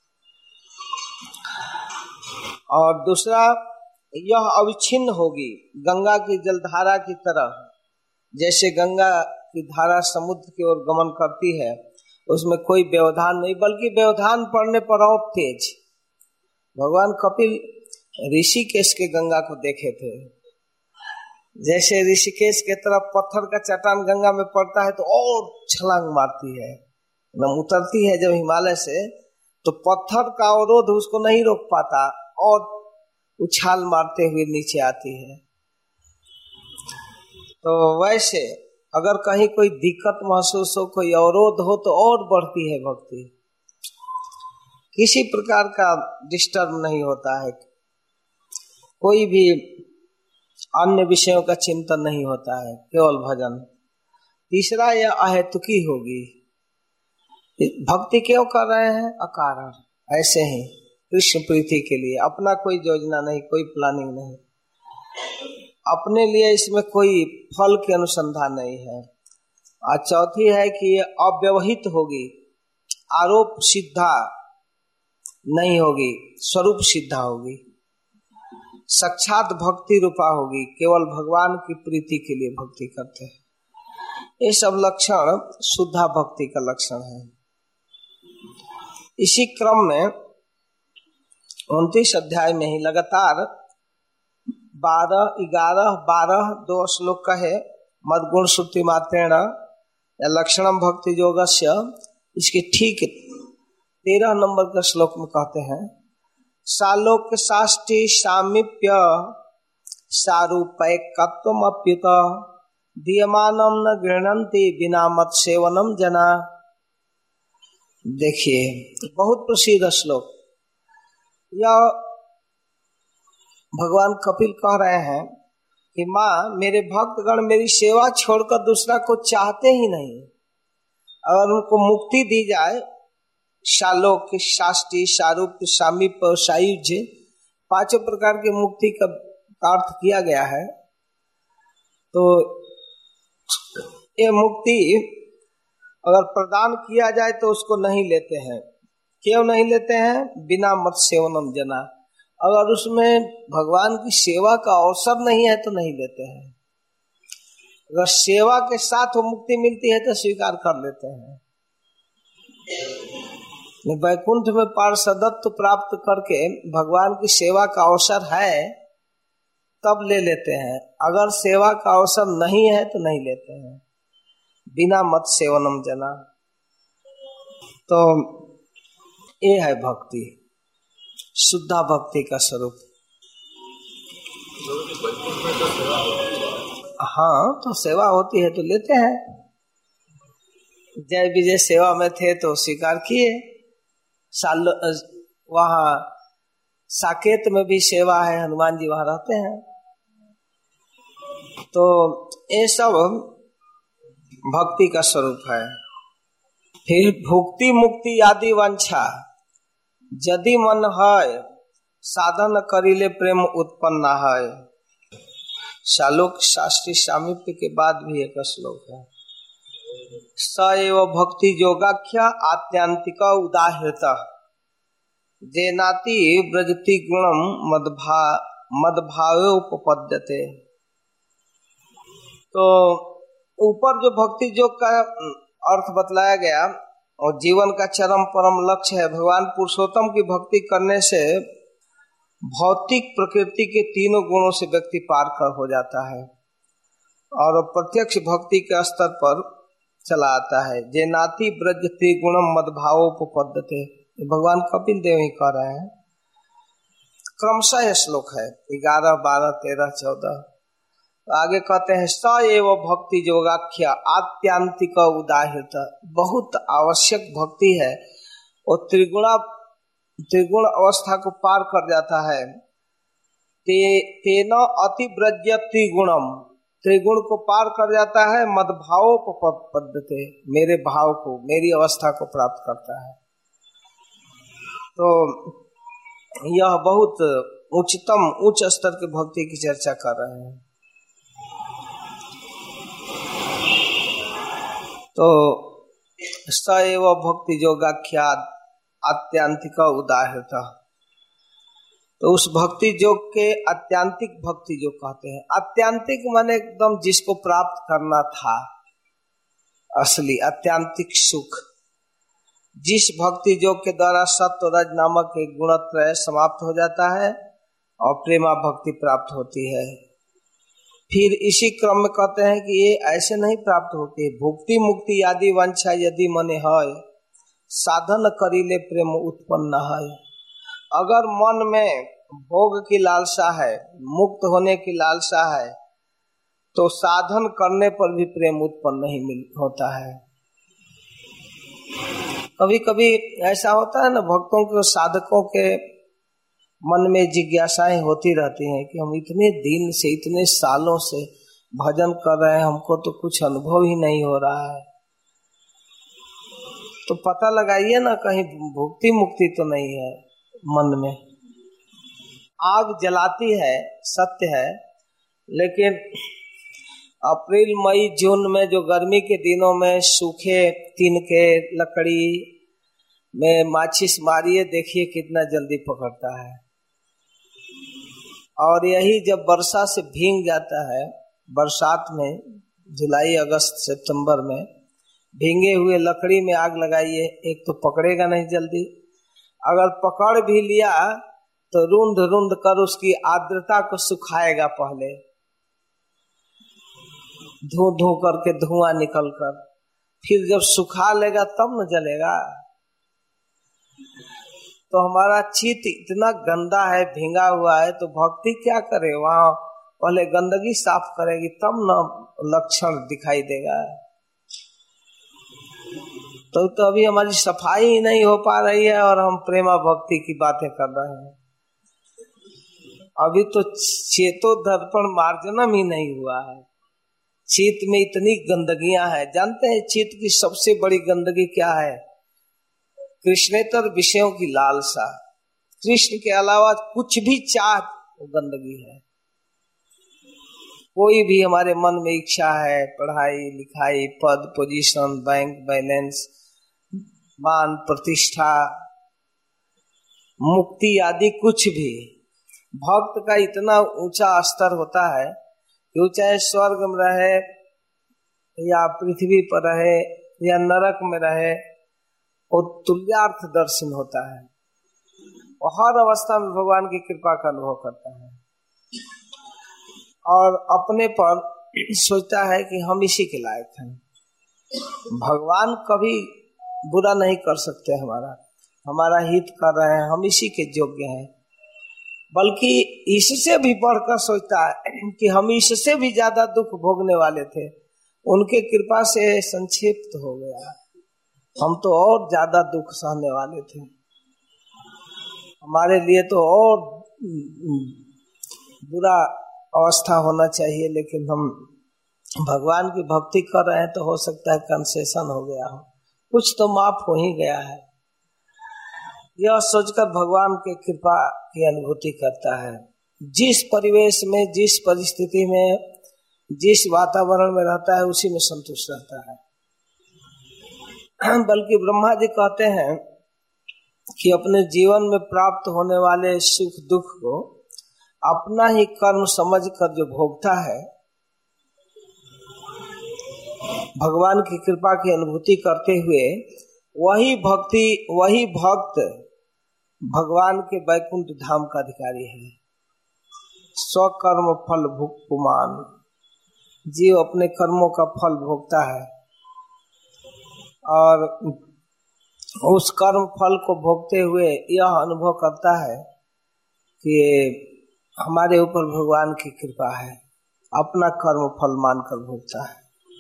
और दूसरा, यह अविच्छिन्न होगी, गंगा की जलधारा की तरह। जैसे गंगा की धारा समुद्र की ओर गमन करती है, उसमें कोई व्यवधान नहीं, बल्कि व्यवधान पड़ने पर और तेज। भगवान कपिल ऋषिकेश के गंगा को देखे थे। जैसे ऋषिकेश के तरफ पत्थर का चट्टान गंगा में पड़ता है तो और छलांग मारती है, एकदम उतरती है जब हिमालय से, तो पत्थर का अवरोध उसको नहीं रोक पाता और उछाल मारते हुए नीचे आती है। तो वैसे अगर कहीं कोई दिक्कत महसूस हो, कोई अवरोध हो, तो और बढ़ती है भक्ति। किसी प्रकार का डिस्टर्ब नहीं होता है, कोई भी अन्य विषयों का चिंतन नहीं होता है, केवल भजन। तीसरा, यह अहेतुकी होगी। भक्ति क्यों कर रहे हैं? अकारण, ऐसे ही कृष्ण प्रीति के लिए। अपना कोई योजना नहीं, कोई प्लानिंग नहीं, अपने लिए इसमें कोई फल के अनुसंधान नहीं है। और चौथी है कि ये अव्यवहित होगी, आरोप सिद्धा नहीं होगी, स्वरूप सिद्धा होगी, साक्षात भक्ति रूपा होगी, केवल भगवान की प्रीति के लिए भक्ति करते हैं। ये सब लक्षण शुद्धा भक्ति का लक्षण है। इसी क्रम में उनतीस अध्याय में ही लगातार बारह ग्यारह बारह दो श्लोक का है मदगुण श्रुति मात्रेण या लक्षणम भक्ति योगस्य। इसके ठीक तेरह नंबर का श्लोक में कहते हैं, सालोक्य साष्टि सामीप्य सारूपैकत्वमप्युत दीयमानम न गृह्णन्ति बिना मत सेवनम जना। देखिए, बहुत प्रसिद्ध श्लोक। यह भगवान कपिल कह रहे हैं कि माँ, मेरे भक्तगण मेरी सेवा छोड़कर दूसरा को चाहते ही नहीं। अगर उनको मुक्ति दी जाए, शालोक, शाष्टि, सारूप, सामीप्य, सायुज्य, पांचों प्रकार की मुक्ति का अर्थ किया गया है, तो ये मुक्ति अगर प्रदान किया जाए तो उसको नहीं लेते हैं। क्यों नहीं लेते हैं? बिना मत सेवनम जना। अगर उसमें भगवान की सेवा का अवसर नहीं है तो नहीं लेते हैं। अगर सेवा के साथ वो मुक्ति मिलती है तो स्वीकार कर लेते हैं। वैकुंठ में पार्षदत्व प्राप्त करके भगवान की सेवा का अवसर है तब ले लेते हैं। अगर सेवा का अवसर नहीं है तो नहीं लेते हैं। बिना मत सेवनम जना। तो ये है भक्ति, शुद्धा भक्ति का स्वरूप। हाँ, तो सेवा होती है तो लेते हैं। जय विजय सेवा में थे तो स्वीकार किए। साल वहाँ साकेत में भी सेवा है, हनुमान जी वहाँ रहते हैं। तो ये सब भक्ति का स्वरूप है। फिर भुक्ति मुक्ति आदि वांछा यदि मन है, साधन करिले प्रेम उत्पन्न है। शालोक शास्त्री सामीप्य के बाद भी एक श्लोक है। स एव भक्ति योगाख्या आत्यांतिक उदाहृत जेनाति व्रजति गुणम मदभा मदभावे उपपद्यते। तो ऊपर जो भक्ति योग का अर्थ बतलाया गया और जीवन का चरम परम लक्ष्य है, भगवान पुरुषोत्तम की भक्ति करने से भौतिक प्रकृति के तीनों गुणों से व्यक्ति पार कर हो जाता है और प्रत्यक्ष भक्ति के स्तर पर चला आता है। जेनाति व्रजति गुणम मदभावोपपद्यते, भगवान कपिल देव ही कह रहे हैं। क्रमशः श्लोक है ग्यारह बारह तेरह चौदह। आगे कहते हैं स एव भक्ति योगाख्या आत्यांतिक उदाहृत, बहुत आवश्यक भक्ति है और त्रिगुणा त्रिगुण अवस्था को पार कर जाता है। ते तेन अतिव्रजति गुणम, त्रिगुण को पार कर जाता है। मदभावोपपद्यते, मेरे भाव को मेरी अवस्था को प्राप्त करता है। तो यह बहुत उच्चतम उच्च स्तर की भक्ति की चर्चा कर रहे हैं। तो स एव भक्ति योगाख्या आत्यांतिक उदाहृत, तो उस भक्ति योग के आत्यांतिक भक्ति योग कहते हैं। आत्यांतिक माने एकदम जिसको प्राप्त करना था, असली आत्यांतिक सुख, जिस भक्ति योग के द्वारा सत्व रज नामक एक गुणत्रय समाप्त हो जाता है और प्रेमा भक्ति प्राप्त होती है। फिर इसी क्रम में कहते हैं कि ये ऐसे नहीं प्राप्त होती है। भुक्ति मुक्ति आदि वांछा यदि मने है, साधन करिले प्रेम उत्पन्न है। अगर मन में भोग की लालसा है, मुक्त होने की लालसा है, तो साधन करने पर भी प्रेम उत्पन्न नहीं मिल होता है। कभी कभी ऐसा होता है ना, भक्तों के साधकों के मन में जिज्ञासाएं होती रहती हैं कि हम इतने दिन से इतने सालों से भजन कर रहे हैं, हमको तो कुछ अनुभव ही नहीं हो रहा है। तो पता लगाइए ना, कहीं भुक्ति मुक्ति तो नहीं है मन में। आग जलाती है, सत्य है, लेकिन अप्रैल मई जून में जो गर्मी के दिनों में सूखे तिनके लकड़ी में माचिस मारिए, देखिए कितना जल्दी पकड़ता है। और यही जब वर्षा से भीग जाता है, बरसात में जुलाई अगस्त सितंबर में भीगे हुए लकड़ी में आग लगाइए, एक तो पकड़ेगा नहीं जल्दी, अगर पकड़ भी लिया तो रूंध रूंध कर उसकी आर्द्रता को सुखाएगा पहले, धू धू करके धुआं निकल कर, फिर जब सुखा लेगा तब न जलेगा। तो हमारा चित्त इतना गंदा है, भींगा हुआ है, तो भक्ति क्या करे? वहां पहले गंदगी साफ करेगी तब न लक्षण दिखाई देगा। तो, तो अभी हमारी सफाई ही नहीं हो पा रही है और हम प्रेमा भक्ति की बातें कर रहे हैं। अभी तो चेतो दर्पण मार्जनम ही नहीं हुआ है। चित्त में इतनी गंदगियां हैं। जानते हैं चित्त की सबसे बड़ी गंदगी क्या है? कृष्णेतर विषयों की लालसा, कृष्ण के अलावा कुछ भी चाह, वो गंदगी है। कोई भी हमारे मन में इच्छा है, पढ़ाई लिखाई, पद पोजीशन, बैंक बैलेंस, मान प्रतिष्ठा, मुक्ति आदि, कुछ भी, भक्त का इतना ऊंचा स्तर होता है कि वो चाहे स्वर्ग में रहे या पृथ्वी पर रहे या नरक में रहे, वो तुल्यार्थ दर्शन होता है और हर अवस्था में भगवान की कृपा का अनुभव करता है और अपने पर सोचता है कि हम इसी के लायक हैं। भगवान कभी बुरा नहीं कर सकते, हमारा हमारा हित कर रहे हैं, हम इसी के योग्य हैं। बल्कि इससे भी बढ़कर सोचता है कि हम इससे भी ज्यादा दुख भोगने वाले थे, उनके कृपा से संक्षिप्त हो गया, हम तो और ज्यादा दुख सहने वाले थे, हमारे लिए तो और बुरा अवस्था होना चाहिए, लेकिन हम भगवान की भक्ति कर रहे हैं तो हो सकता है कंसेशन हो गया हो, कुछ तो माफ हो ही गया है। यह सोचकर भगवान की कृपा की अनुभूति करता है। जिस परिवेश में, जिस परिस्थिति में, जिस वातावरण में रहता है, उसी में संतुष्ट रहता है। बल्कि ब्रह्मा जी कहते हैं कि अपने जीवन में प्राप्त होने वाले सुख दुख को अपना ही कर्म समझकर जो भोगता है, भगवान की कृपा की अनुभूति करते हुए, वही भक्ति वही भक्त भगवान के वैकुंठ धाम का अधिकारी है। स्वकर्म फल भुक्तमान, जीव अपने कर्मों का फल भोगता है और उस कर्म फल को भोगते हुए यह अनुभव करता है कि हमारे ऊपर भगवान की कृपा है, अपना कर्म फल मानकर भोगता है,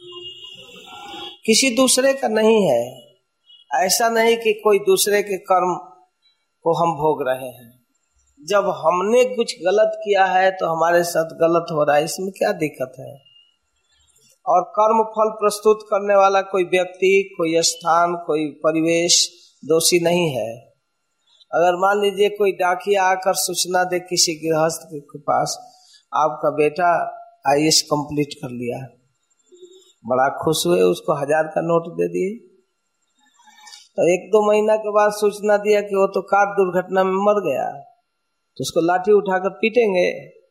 किसी दूसरे का नहीं है। ऐसा नहीं कि कोई दूसरे के कर्म को हम भोग रहे हैं। जब हमने कुछ गलत किया है तो हमारे साथ गलत हो रहा है, इसमें क्या दिक्कत है। और कर्म फल प्रस्तुत करने वाला कोई व्यक्ति, कोई स्थान, कोई परिवेश दोषी नहीं है। अगर मान लीजिए कोई डाकिया आकर सूचना दे किसी गृहस्थ के पास, आपका बेटा आई ए एस कंप्लीट कर लिया, बड़ा खुश हुए, उसको हजार का नोट दे दिए। तो एक दो महीना के बाद सूचना दिया कि वो तो कार दुर्घटना में मर गया, तो उसको लाठी उठाकर पीटेंगे,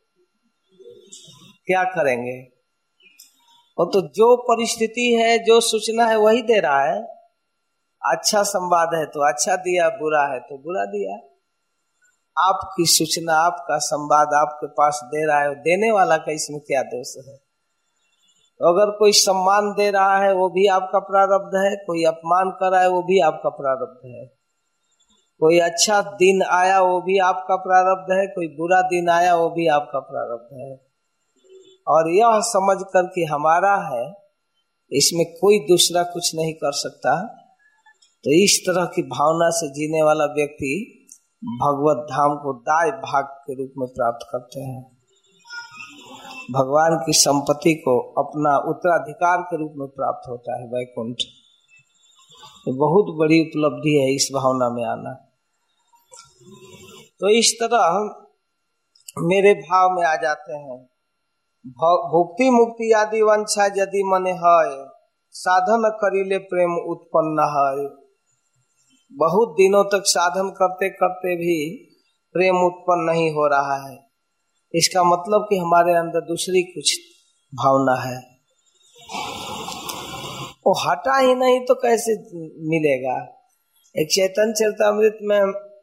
क्या करेंगे। वो तो जो परिस्थिति है, जो सूचना है वही दे रहा है। अच्छा संवाद है तो अच्छा दिया, बुरा है तो बुरा दिया। आपकी सूचना, आपका संवाद आपके पास दे रहा है, देने वाला का इसमें क्या दोष है। तो अगर कोई सम्मान दे रहा है वो भी आपका प्रारब्ध है, कोई अपमान कर रहा है वो भी आपका प्रारब्ध है, कोई अच्छा दिन आया वो भी आपका प्रारब्ध है, कोई बुरा दिन आया वो भी आपका प्रारब्ध है। और यह समझ कर कि हमारा है, इसमें कोई दूसरा कुछ नहीं कर सकता, तो इस तरह की भावना से जीने वाला व्यक्ति भगवत धाम को दाय भाग के रूप में प्राप्त करते हैं। भगवान की संपत्ति को अपना उत्तराधिकार के रूप में प्राप्त होता है वैकुंठ। तो बहुत बड़ी उपलब्धि है इस भावना में आना। तो इस तरह मेरे भाव में आ जाते हैं। भुक्ति मुक्ति आदि वांछा यदि मने है, साधन करिले प्रेम उत्पन्न है। बहुत दिनों तक साधन करते करते भी प्रेम उत्पन्न नहीं हो रहा है, इसका मतलब कि हमारे अंदर दूसरी कुछ भावना है। वो हटा ही नहीं तो कैसे मिलेगा। एक चैतन्य चरितामृत में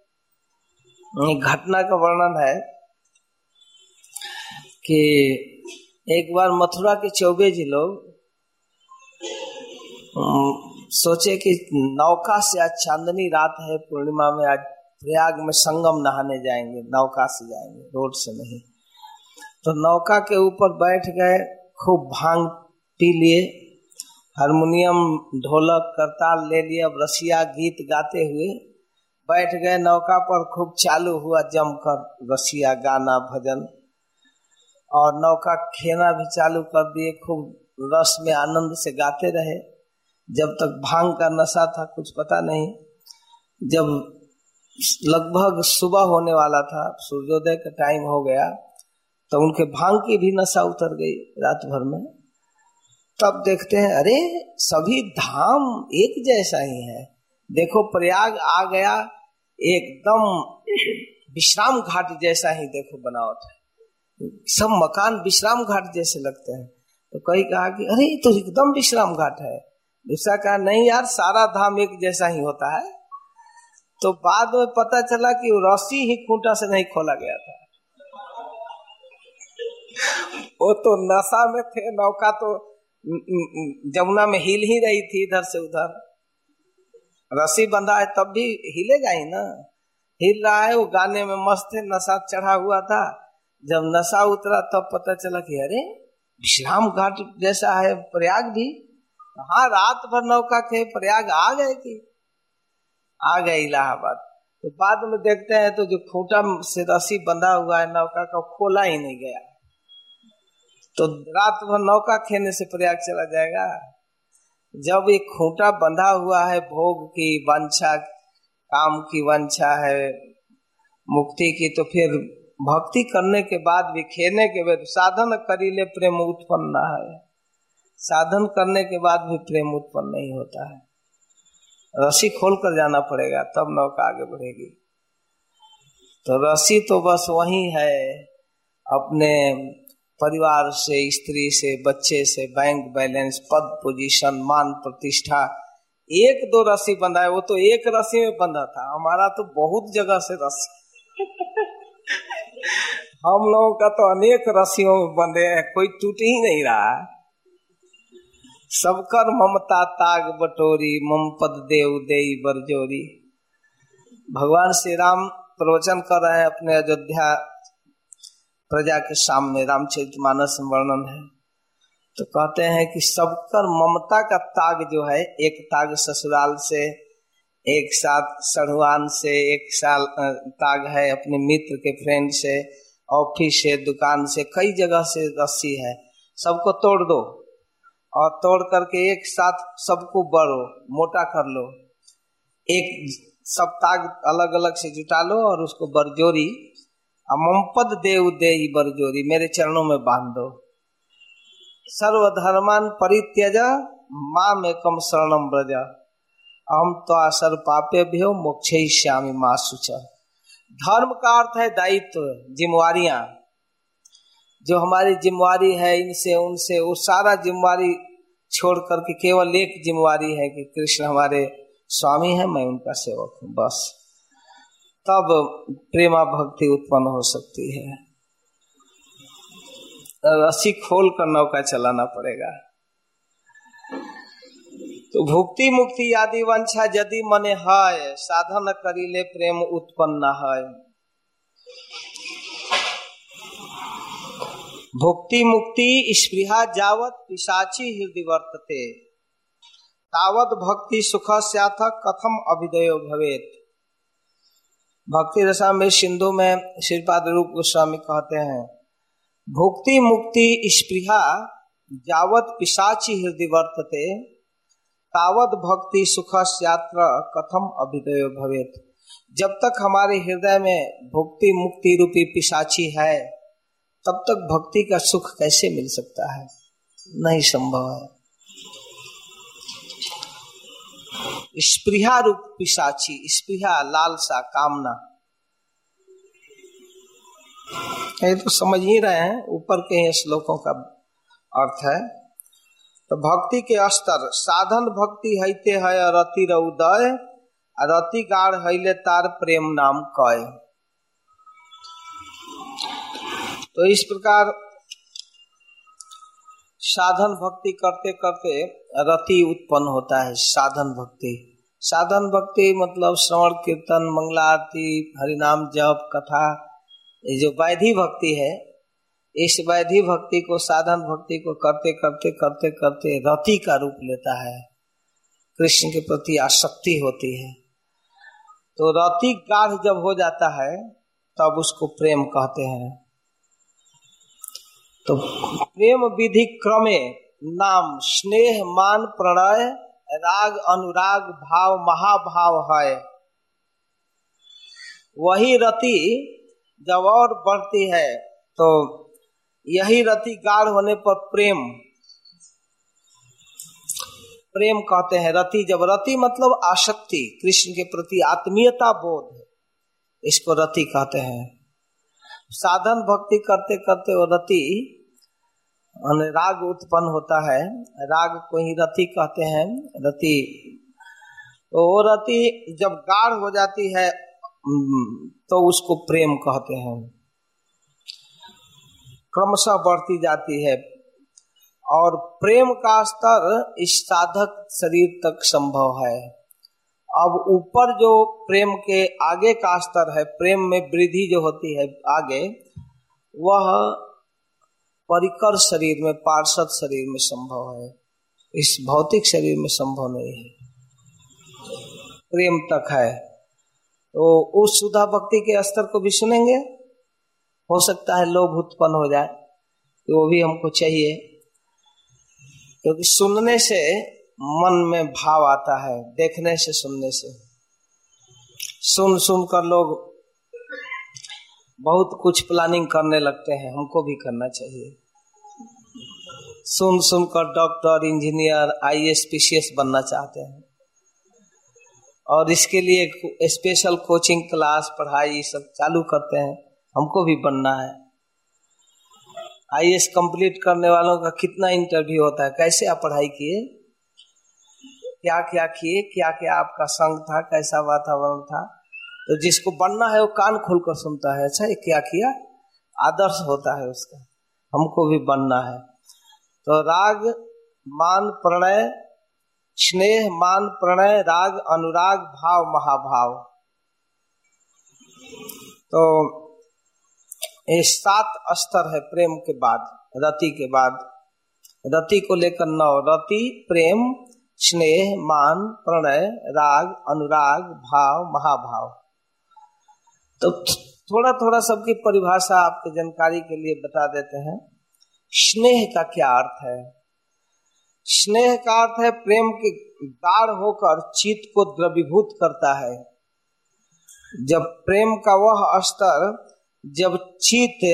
घटना का वर्णन है कि एक बार मथुरा के चौबे जी लोग सोचे कि नौका से, आज चांदनी रात है, पूर्णिमा में, आज प्रयाग में संगम नहाने जाएंगे, नौका से जाएंगे, रोड से नहीं। तो नौका के ऊपर बैठ गए, खूब भांग पी लिए, हारमोनियम ढोलक करताल ले लिए, अब रसिया गीत गाते हुए बैठ गए नौका पर। खूब चालू हुआ जमकर रसिया गाना भजन, और नौका खेना भी चालू कर दिए, खूब रस में आनंद से गाते रहे जब तक भांग का नशा था, कुछ पता नहीं। जब लगभग सुबह होने वाला था, सूर्योदय का टाइम हो गया, तो उनके भांग की भी नशा उतर गई रात भर में। तब देखते हैं, अरे सभी धाम एक जैसा ही है। देखो प्रयाग आ गया, एकदम विश्राम घाट जैसा ही देखो बनावट है, सब मकान विश्राम घाट जैसे लगते हैं। तो कई कहा कि अरे ये तो एकदम विश्राम घाट है, दूसरा कहा नहीं यार, सारा धाम एक जैसा ही होता है। तो बाद में पता चला कि रस्सी ही खूंटा से नहीं खोला गया था, वो तो नशा में थे। नौका तो जमुना में हिल ही रही थी इधर से उधर, रस्सी बंधा है तब भी हिलेगा ही ना, हिल रहा है। वो गाने में मस्त है, नशा चढ़ा हुआ था। जब नशा उतरा तब पता चला कि अरे विश्राम घाट जैसा है प्रयाग भी। हाँ, रात भर नौका थे, प्रयाग आ गए कि आ गए इलाहाबाद। तो बाद में देखते हैं तो जो खूंटा से रस्सी बंधा हुआ है नौका का, खोला ही नहीं गया। तो रात भर नौका खेने से प्रयाग चला जाएगा। जब एक खूंटा बंधा हुआ है, भोग की वांछा, काम की वांछा है, मुक्ति की, तो फिर भक्ति करने के बाद भी, खेने के बाद, साधन करिले प्रेम उत्पन्न है, साधन करने के बाद भी प्रेम उत्पन्न नहीं होता है। रस्सी खोल कर जाना पड़ेगा तब नौका आगे बढ़ेगी। तो रस्सी तो बस वही है, अपने परिवार से, स्त्री से, बच्चे से, बैंक बैलेंस, पद पोजीशन, मान प्रतिष्ठा, एक दो रस्सी बंधा है, वो तो एक रस्सी में बंधा था। हमारा तो बहुत जगह से रस्सी हम लोगों का तो अनेक रस्सियों में बंधे हैं, कोई टूट ही नहीं रहा है। सबकर ममता ताग बटोरी, मम पद देव देई बरजोरी। भगवान श्री राम प्रवचन कर रहे हैं अपने अयोध्या प्रजा के सामने, रामचरितमानस में वर्णन है। तो कहते हैं कि सबकर ममता का ताग जो है, एक ताग ससुराल से, एक साथ सढ़ुआन से, एक साल ताग है अपने मित्र के फ्रेंड से, ऑफिस से, दुकान से, कई जगह से रस्सी है। सबको तोड़ दो और तोड़ करके एक साथ सबको बड़ो मोटा कर लो, एक सब ताग अलग अलग से जुटा लो और उसको बरजोरी, ममपद देव देई बरजोरी, मेरे चरणों में बांध दो। सर्वधर्मान परित्यज माम एकम शरणम ब्रज, अहम त्वा सर्व पापेभ्यो मोक्षयिष्यामि मा शुचः। धर्म का अर्थ है दायित्व, जिम्मेवारियां, जो हमारी जिम्मेवारी है इनसे उनसे, वो सारा जिम्मेवारी छोड़ करके केवल एक जिम्मेवारी है कि कृष्ण हमारे स्वामी है, मैं उनका सेवक हूँ, बस। तब प्रेमा भक्ति उत्पन्न हो सकती है। रस्सी खोल कर नौका चलाना पड़ेगा। तो भुक्ति मुक्ति आदि वंशा यदि मने है, साधन करिले प्रेम उत्पन्न है। भुक्ति मुक्ति स्पृहा जावत पिशाची हृदय वर्तते, तावत भक्ति सुख स्याथ कथम अभिदयो भवेत। भक्ति रसामृत सिंधु में श्रीपाद रूप गोस्वामी कहते हैं, भुक्ति मुक्ति स्पृहा जावत पिशाची हृदय वर्तते, तावत भक्ति सुख स्यात्र कथम अभिदयो भवेत। जब तक हमारे हृदय में भुक्ति मुक्ति रूपी पिशाची है, तब तक भक्ति का सुख कैसे मिल सकता है? नहीं संभव है। स्पृहा रूप पिशाची, स्पृहा लालसा कामना, ये तो समझ ही रहे हैं, ऊपर के श्लोकों का अर्थ है। तो भक्ति के स्तर, साधन भक्ति हैते है रति रउदय, रति गाढ़ हैले तार प्रेम नाम कय। तो इस प्रकार साधन भक्ति करते करते रति उत्पन्न होता है। साधन भक्ति, साधन भक्ति मतलब श्रवण कीर्तन, मंगला आरती, हरिनाम जप, कथा, ये जो वैधि भक्ति है, इस वैधि भक्ति को, साधन भक्ति को करते करते करते करते रति का रूप लेता है, कृष्ण के प्रति आसक्ति होती है। तो रति गाढ़ जब हो जाता है तब उसको प्रेम कहते हैं। तो प्रेम विधि क्रमे नाम स्नेह मान प्रणय राग अनुराग भाव महाभाव है। वही रति जब और बढ़ती है तो यही रति गाढ़ होने पर प्रेम, प्रेम कहते हैं। रति, जब रति मतलब आसक्ति, कृष्ण के प्रति आत्मीयता बोध, इसको रति कहते हैं। साधन भक्ति करते करते वो रति राग उत्पन्न होता है, राग को ही रति कहते हैं। रति, तो वो रति जब गाढ़ हो जाती है तो उसको प्रेम कहते हैं। क्रमशः बढ़ती जाती है और प्रेम का स्तर इस साधक शरीर तक संभव है। अब ऊपर जो प्रेम के आगे का स्तर है, प्रेम में वृद्धि जो होती है आगे, वह परिकर शरीर में, पार्षद शरीर में संभव है, इस भौतिक शरीर में संभव नहीं है। प्रेम तक है। तो उस सुधा भक्ति के स्तर को भी सुनेंगे, हो सकता है लोभ उत्पन्न हो जाए, तो वो भी हमको चाहिए, क्योंकि सुनने से मन में भाव आता है, देखने से, सुनने से। सुन सुन कर लोग बहुत कुछ प्लानिंग करने लगते हैं, हमको भी करना चाहिए। सुन सुन कर doctor, engineer, I A S, P C S बनना चाहते हैं। और इसके लिए स्पेशल कोचिंग क्लास पढ़ाई सब चालू करते हैं। हमको भी बनना है। आई ए एस कंप्लीट करने वालों का कितना इंटरव्यू होता है, कैसे आप पढ़ाई किए, क्या क्या किए, क्या क्या आपका संग था, कैसा वातावरण था। तो जिसको बनना है वो कान खोलकर सुनता है, अच्छा ये क्या किया, आदर्श होता है उसका। हमको भी बनना है। तो राग मान प्रणय, स्नेह मान प्रणय राग अनुराग भाव महाभाव। तो ये सात स्तर है प्रेम के बाद, रति के बाद। रति को लेकर नौ, रति प्रेम स्नेह मान प्रणय राग अनुराग भाव महाभाव। तो थोड़ा थोड़ा सबकी परिभाषा आपके जानकारी के लिए बता देते हैं। स्नेह का क्या अर्थ है? स्नेह का अर्थ है प्रेम के गाढ़ होकर चित्त को द्रवीभूत करता है। जब प्रेम का वह स्तर, जब चित्त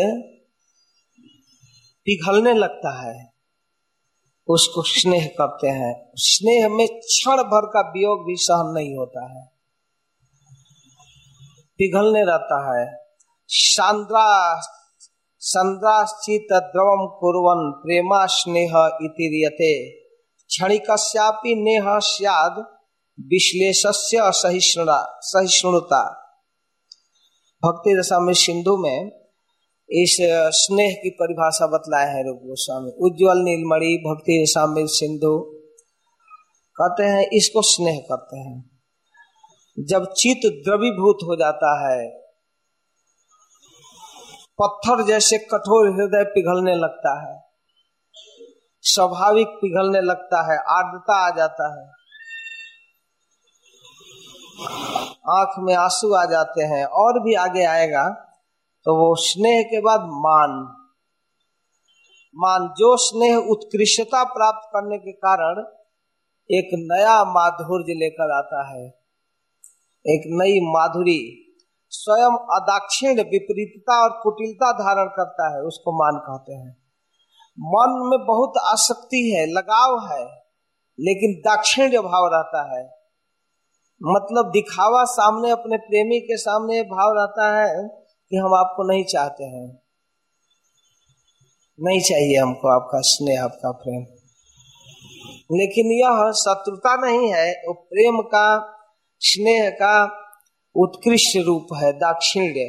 पिघलने लगता है, उसको स्नेह कहते हैं। स्नेह में क्षण भर का वियोग भी सहन नहीं होता है, पिघलने रहता है। सांद्रा संद्राश्चित द्रवम कुर्वन् प्रेमा स्नेह इति रियते क्षणिकस्यापि नेह स्याद् विश्लेषस्य सहिष्णुता सहिष्णुता। भक्ति रसामृत सिंधु में इस स्नेह की परिभाषा बतलाए हैं रूप गोस्वामी। उज्ज्वल नीलमणि भक्ति रसामृत सिंधु कहते हैं इसको स्नेह कहते हैं। जब चित्त द्रवीभूत हो जाता है, पत्थर जैसे कठोर हृदय पिघलने लगता है, स्वाभाविक पिघलने लगता है, आर्द्रता आ जाता है, आंख में आंसू आ जाते हैं, और भी आगे आएगा। तो वो स्नेह के बाद मान, मान जो स्नेह उत्कृष्टता प्राप्त करने के कारण एक नया माधुर्य लेकर आता है, एक नई माधुरी, स्वयं अदाक्षिण्य विपरीतता और कुटिलता धारण करता है, उसको मान कहते हैं। मन में बहुत आसक्ति है, लगाव है, लेकिन दाक्षिण्य भाव रहता है। मतलब दिखावा सामने, अपने प्रेमी के सामने भाव रहता है कि हम आपको नहीं चाहते हैं, नहीं चाहिए हमको आपका स्नेह, आपका प्रेम। लेकिन यह शत्रुता नहीं है, वो प्रेम का, स्नेह का उत्कृष्ट रूप है, दाक्षिण्य।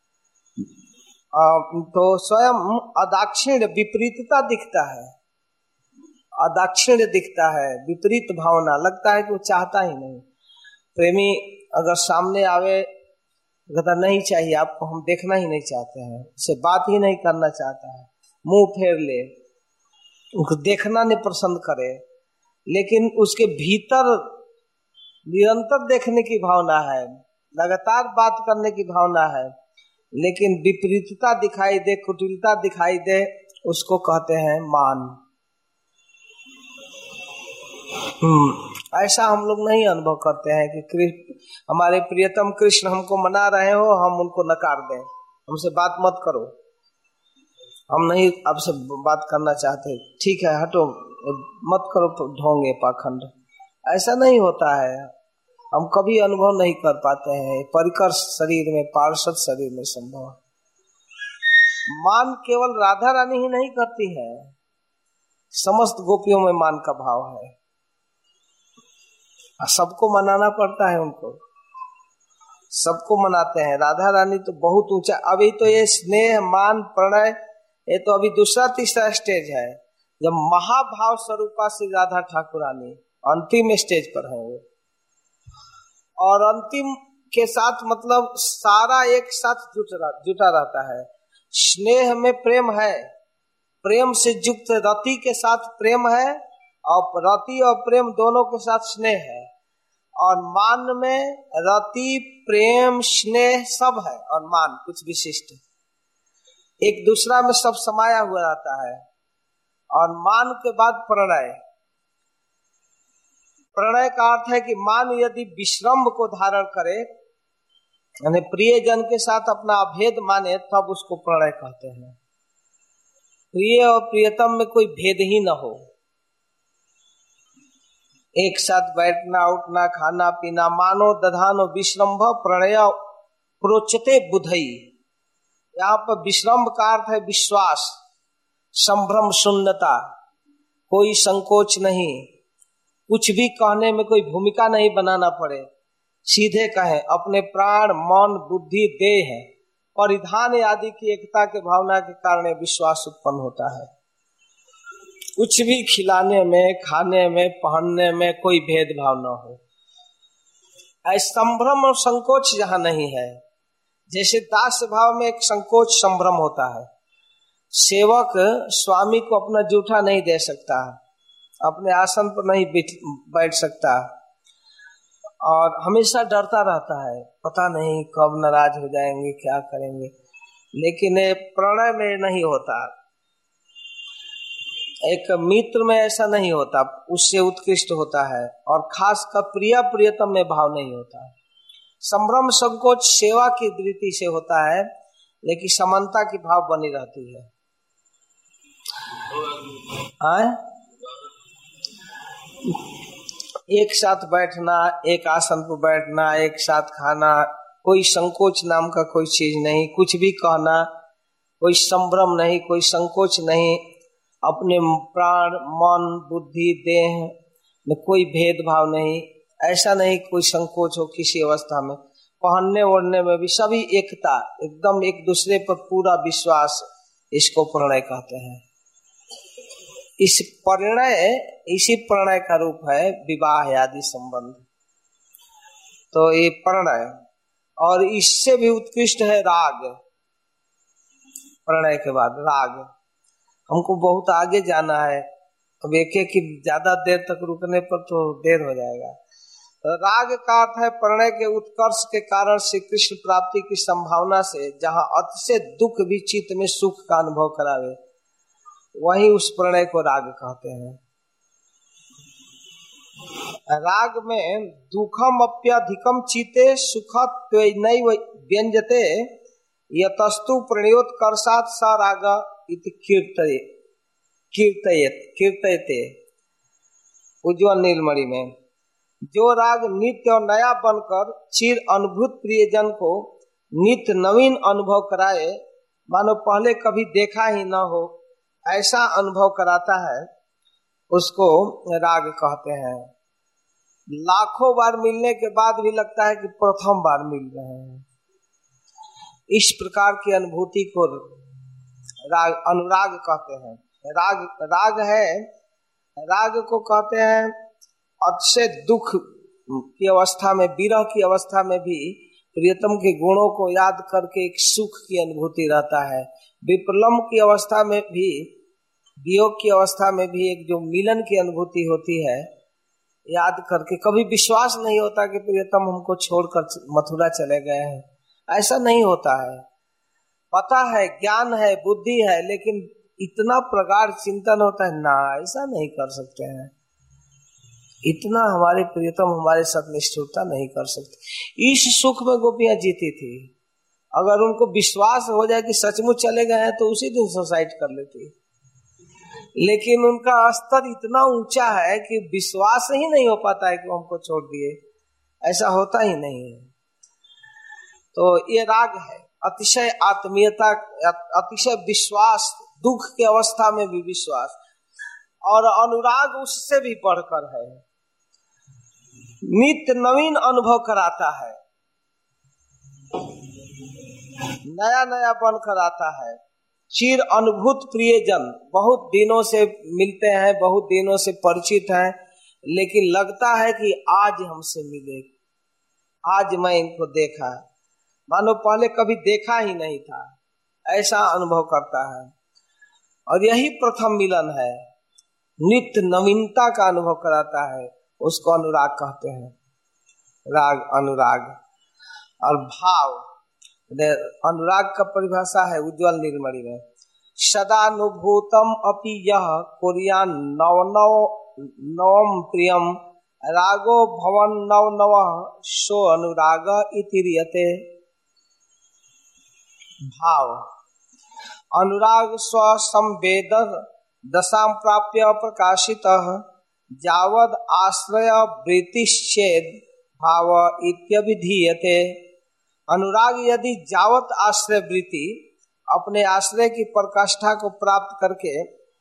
तो स्वयं अदाक्षिण्य विपरीतता दिखता है, अदाक्षिण्य दिखता है, विपरीत भावना, लगता है कि वो चाहता ही नहीं। प्रेमी अगर सामने आवे, कहता नहीं चाहिए आपको, हम देखना ही नहीं चाहते हैं, उससे बात ही नहीं करना चाहता है, मुंह फेर ले, उनको देखना नहीं पसंद करे, लेकिन उसके भीतर निरंतर देखने की भावना है, लगातार बात करने की भावना है, लेकिन विपरीतता दिखाई दे, कुटिलता दिखाई दे, उसको कहते हैं मान। ऐसा हम लोग नहीं अनुभव करते हैं कि हमारे प्रियतम कृष्ण हमको मना रहे हो, हम उनको नकार दें, हमसे बात मत करो, हम नहीं आपसे बात करना चाहते, ठीक है हटो, मत करो ढोंगे पाखंड। ऐसा नहीं होता है, हम कभी अनुभव नहीं कर पाते हैं। परिकर शरीर में, पार्षद शरीर में संभव। मान केवल राधा रानी ही नहीं करती है, समस्त गोपियों में मान का भाव है, सबको मनाना पड़ता है, उनको सबको मनाते हैं। राधा रानी तो बहुत ऊंचा, अभी तो ये स्नेह मान प्रणय, ये तो अभी दूसरा तीसरा स्टेज है। जब महाभाव स्वरूपा श्री राधा ठाकुरानी अंतिम स्टेज पर है वो, और अंतिम के साथ मतलब सारा एक साथ जुटा जुटा रहता है। स्नेह में प्रेम है, प्रेम से युक्त रति के साथ प्रेम है, और रति और प्रेम दोनों के साथ स्नेह है, और मान में रति प्रेम स्नेह सब है, और मान कुछ विशिष्ट, एक दूसरा में सब समाया हुआ रहता है। और मान के बाद प्रणय, प्रणय का अर्थ है कि मान यदि विश्रम्भ को धारण करे, यानी प्रियजन के साथ अपना अभेद माने, तब उसको प्रणय कहते हैं। प्रिय और प्रियतम में कोई भेद ही न हो, एक साथ बैठना उठना खाना पीना, मानो दधानो विश्रम्भ प्रणय प्रोचते बुधई। यहाँ पर विश्रम्भ का अर्थ है विश्वास, संभ्रम शून्यता, कोई संकोच नहीं, कुछ भी कहने में कोई भूमिका नहीं बनाना पड़े, सीधे कहें। अपने प्राण मन बुद्धि देह परिधान आदि की एकता के भावना के कारण विश्वास उत्पन्न होता है। कुछ भी खिलाने में, खाने में, पहनने में कोई भेदभाव न हो। ऐसा संभ्रम और संकोच जहां नहीं है, जैसे दास भाव में एक संकोच संभ्रम होता है। सेवक स्वामी को अपना जूठा नहीं दे सकता, अपने आसन पर नहीं बैठ सकता और हमेशा डरता रहता है, पता नहीं कब नाराज हो जाएंगे, क्या करेंगे। लेकिन प्रणय में नहीं होता, एक मित्र में ऐसा नहीं होता, उससे उत्कृष्ट होता है। और खास कर प्रिय प्रियतम में भाव नहीं होता। संभ्रम संकोच सेवा की दृष्टि से होता है, लेकिन समानता की भाव बनी रहती है। आए? एक साथ बैठना, एक आसन पर बैठना, एक साथ खाना, कोई संकोच नाम का कोई चीज नहीं, कुछ भी कहना, कोई संभ्रम नहीं, कोई संकोच नहीं, अपने प्राण मन बुद्धि देह में कोई भेदभाव नहीं, ऐसा नहीं कोई संकोच हो किसी अवस्था में। पहनने ओढ़ने में भी सभी एकता, एकदम एक दूसरे पर पूरा विश्वास, इसको प्रणय कहते हैं। इस प्रणय, इसी प्रणय का रूप है विवाह आदि संबंध। तो ये प्रणय, और इससे भी उत्कृष्ट है राग। प्रणय के बाद राग। हमको बहुत आगे जाना है, अब एक एक की ज्यादा देर तक रुकने पर तो देर हो जाएगा। राग का अर्थ है प्रणय के उत्कर्ष के कारण श्री कृष्ण प्राप्ति की संभावना से जहां अतिशय दुख भी चित्त में सुख का अनुभव करावे, वही उस प्रणय को राग कहते हैं। राग में दुखम अप्यधिकम चिते सुखत्वैनैव व्यंजते यतस्तु प्रणयोत्कर्षात् स राग इति कीर्तये कीर्तयेत कीर्तयते। उज्ज्वल नीलमणि में जो राग नित्य और नया बनकर चिर अनुभूत प्रियजन को नित्य नवीन अनुभव कराए, मानो पहले कभी देखा ही न हो, ऐसा अनुभव कराता है, उसको राग कहते हैं। लाखों बार मिलने के बाद भी लगता है कि प्रथम बार मिल रहे हैं। इस प्रकार की अनुभूति को राग अनुराग कहते हैं। राग राग है, राग को कहते हैं अतिशय दुख की अवस्था में, विरह की अवस्था में भी प्रियतम के गुणों को याद करके एक सुख की अनुभूति रहता है। विप्रलम्ब की अवस्था में भी, वियोग की अवस्था में भी एक जो मिलन की अनुभूति होती है, याद करके कभी विश्वास नहीं होता कि प्रियतम हमको छोड़कर मथुरा चले गए हैं, ऐसा नहीं होता है। पता है, ज्ञान है, बुद्धि है, लेकिन इतना प्रगाढ़ चिंतन होता है ना, ऐसा नहीं कर सकते हैं, इतना हमारे प्रियतम हमारे साथ निष्ठुरता नहीं कर सकते। इस सुख में गोपियां जीती थी। अगर उनको विश्वास हो जाए कि सचमुच चले गए हैं तो उसी दिन सुसाइड कर लेती, लेकिन उनका स्तर इतना ऊंचा है कि विश्वास ही नहीं हो पाता है कि वो हमको छोड़ दिए, ऐसा होता ही नहीं है। तो ये राग है, अतिशय आत्मीयता, अतिशय विश्वास, दुख के अवस्था में भी विश्वास। और अनुराग उससे भी बढ़कर है, नित्य नवीन अनुभव कराता है, नया नया बनकर आता है। चिर अनुभूत प्रियजन, बहुत दिनों से मिलते हैं, बहुत दिनों से परिचित हैं, लेकिन लगता है कि आज हमसे मिले, आज मैं इनको देखा, मानो पहले कभी देखा ही नहीं था, ऐसा अनुभव करता है। और यही प्रथम मिलन है, नित्य नवीनता का अनुभव कराता है, उसको अनुराग कहते हैं। राग, अनुराग। और भाव, अनुराग का परिभाषा है उज्ज्वल नीलमणि में, सदानुभूतम अपि यह कुर्यान नव नव नवम प्रियम रागो भवन नव नव सो अनुराग इति रियते। भाव, अनुराग स्व संवेद दशाम प्राप्य प्रकाशित जावद आश्रय वृत्तिश्चेद भाव इत्यभिधीयते। अनुराग यदि जावत आश्रय वृत्ति, अपने आश्रय की पराकाष्ठा को प्राप्त करके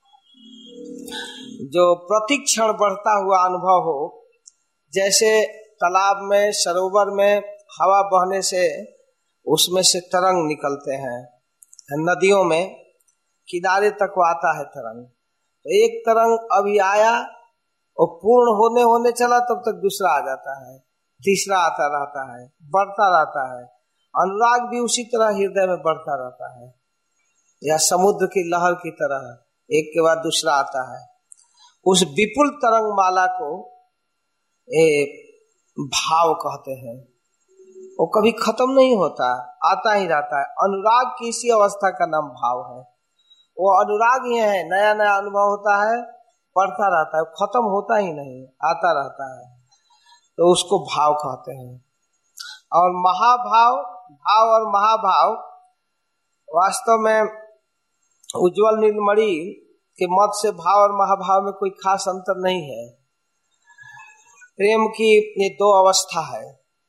जो प्रतिक्षण बढ़ता हुआ अनुभव हो, जैसे तालाब में सरोवर में हवा बहने से उसमें से तरंग निकलते हैं, नदियों में किनारे तक आता है तरंग, तो एक तरंग अभी आया और पूर्ण होने होने चला, तब तक दूसरा आ जाता है, तीसरा आता रहता है, बढ़ता रहता है। अनुराग भी उसी तरह हृदय में बढ़ता रहता है, या समुद्र की लहर की तरह एक के बाद दूसरा आता है। उस विपुल तरंग माला को ए, भाव कहते हैं। वो कभी खत्म नहीं होता, आता ही रहता है। अनुराग की इसी अवस्था का नाम भाव है। वो अनुराग ही है, नया नया अनुभव होता है, बढ़ता रहता है, खत्म होता ही नहीं, आता रहता है, तो उसको भाव कहते हैं। और महाभाव, भाव और महाभाव वास्तव में उज्ज्वल नीलमणि के मत से भाव और महाभाव में कोई खास अंतर नहीं है। प्रेम की ये दो अवस्था है,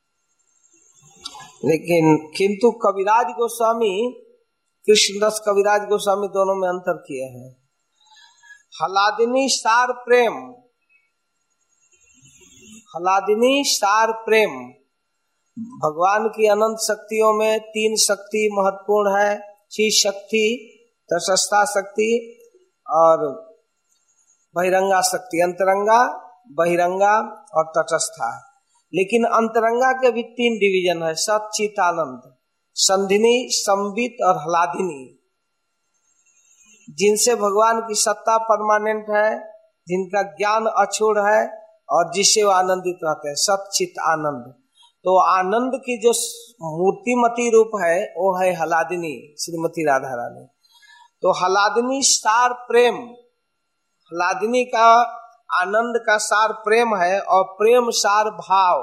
लेकिन किंतु कविराज गोस्वामी, कृष्णदास कविराज गोस्वामी दोनों में अंतर किए हैं। हलादिनी सार प्रेम, हलादिनी सार प्रेम, भगवान की अनंत शक्तियों में तीन शक्ति महत्वपूर्ण है, चीज शक्ति, तटस्था शक्ति और बहिरंगा शक्ति। अंतरंगा, बहिरंगा और तटस्था। लेकिन अंतरंगा के भी तीन डिवीजन है, सत, चित, आनंद, संधिनी, संबित और हलादिनी, जिनसे भगवान की सत्ता परमानेंट है, जिनका ज्ञान अछूड़ है और जिससे वो आनंदित रहते हैं, सत, चित, आनंद। तो आनंद की जो मूर्तिमती रूप है वो है हलादिनी, श्रीमती राधा रानी। तो हलादिनी सार प्रेम, हलादिनी का आनंद का सार प्रेम है, और प्रेम सार भाव।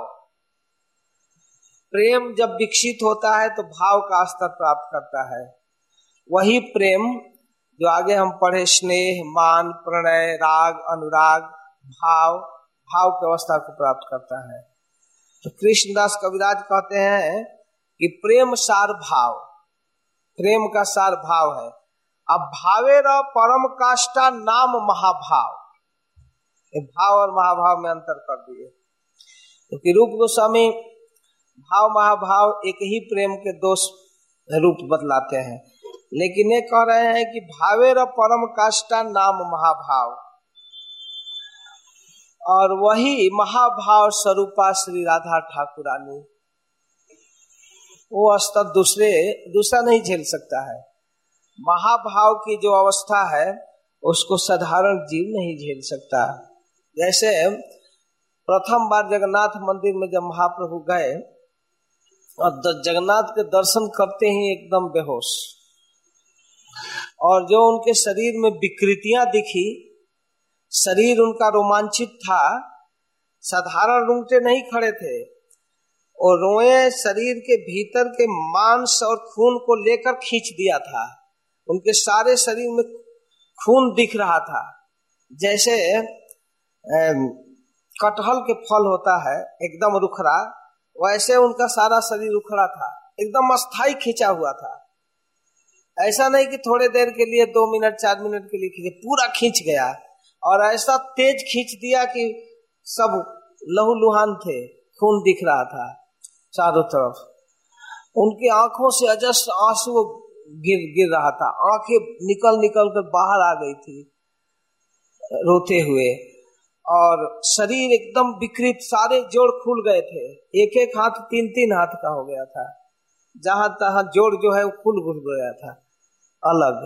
प्रेम जब विकसित होता है तो भाव का स्तर प्राप्त करता है। वही प्रेम जो आगे हम पढ़े, स्नेह, मान, प्रणय, राग, अनुराग, भाव, भाव की अवस्था को प्राप्त करता है। तो कृष्णदास कविराज कहते हैं कि प्रेम सार भाव, प्रेम का सार भाव है। अब भावेर परम काष्ठा नाम महाभाव, भाव और महाभाव में अंतर कर दिए, क्योंकि तो रूप गोस्वामी भाव महाभाव एक ही प्रेम के दो रूप बतलाते हैं, लेकिन ये कह रहे हैं कि भावेर परम काष्ठा नाम महाभाव, और वही महाभाव स्वरूपा श्री राधा ठाकुरानी। वो स्तर दूसरे दूसरा नहीं झेल सकता है। महाभाव की जो अवस्था है उसको साधारण जीव नहीं झेल सकता। जैसे प्रथम बार जगन्नाथ मंदिर में जब महाप्रभु गए और जगन्नाथ के दर्शन करते ही एकदम बेहोश, और जो उनके शरीर में विकृतियां दिखी, शरीर उनका रोमांचित था, साधारण रोंगटे नहीं खड़े थे, और रोए शरीर के भीतर के मांस और खून को लेकर खींच दिया था। उनके सारे शरीर में खून दिख रहा था, जैसे कटहल के फल होता है एकदम रुखरा, वैसे उनका सारा शरीर रुखरा था, एकदम अस्थाई खींचा हुआ था। ऐसा नहीं कि थोड़े देर के लिए, दो मिनट चार मिनट के लिए खींचे, पूरा खींच गया, और ऐसा तेज खींच दिया कि सब लहूलुहान थे, खून दिख रहा था चारों तरफ। उनकी आंखों से अजस्र आंसू गिर गिर रहा था, आंखें निकल निकल कर बाहर आ गई थी रोते हुए, और शरीर एकदम विकृत, सारे जोड़ खुल गए थे, एक एक हाथ तीन तीन हाथ का हो गया था, जहां तहां जोड़ जो है वो खुल घुल गया था अलग,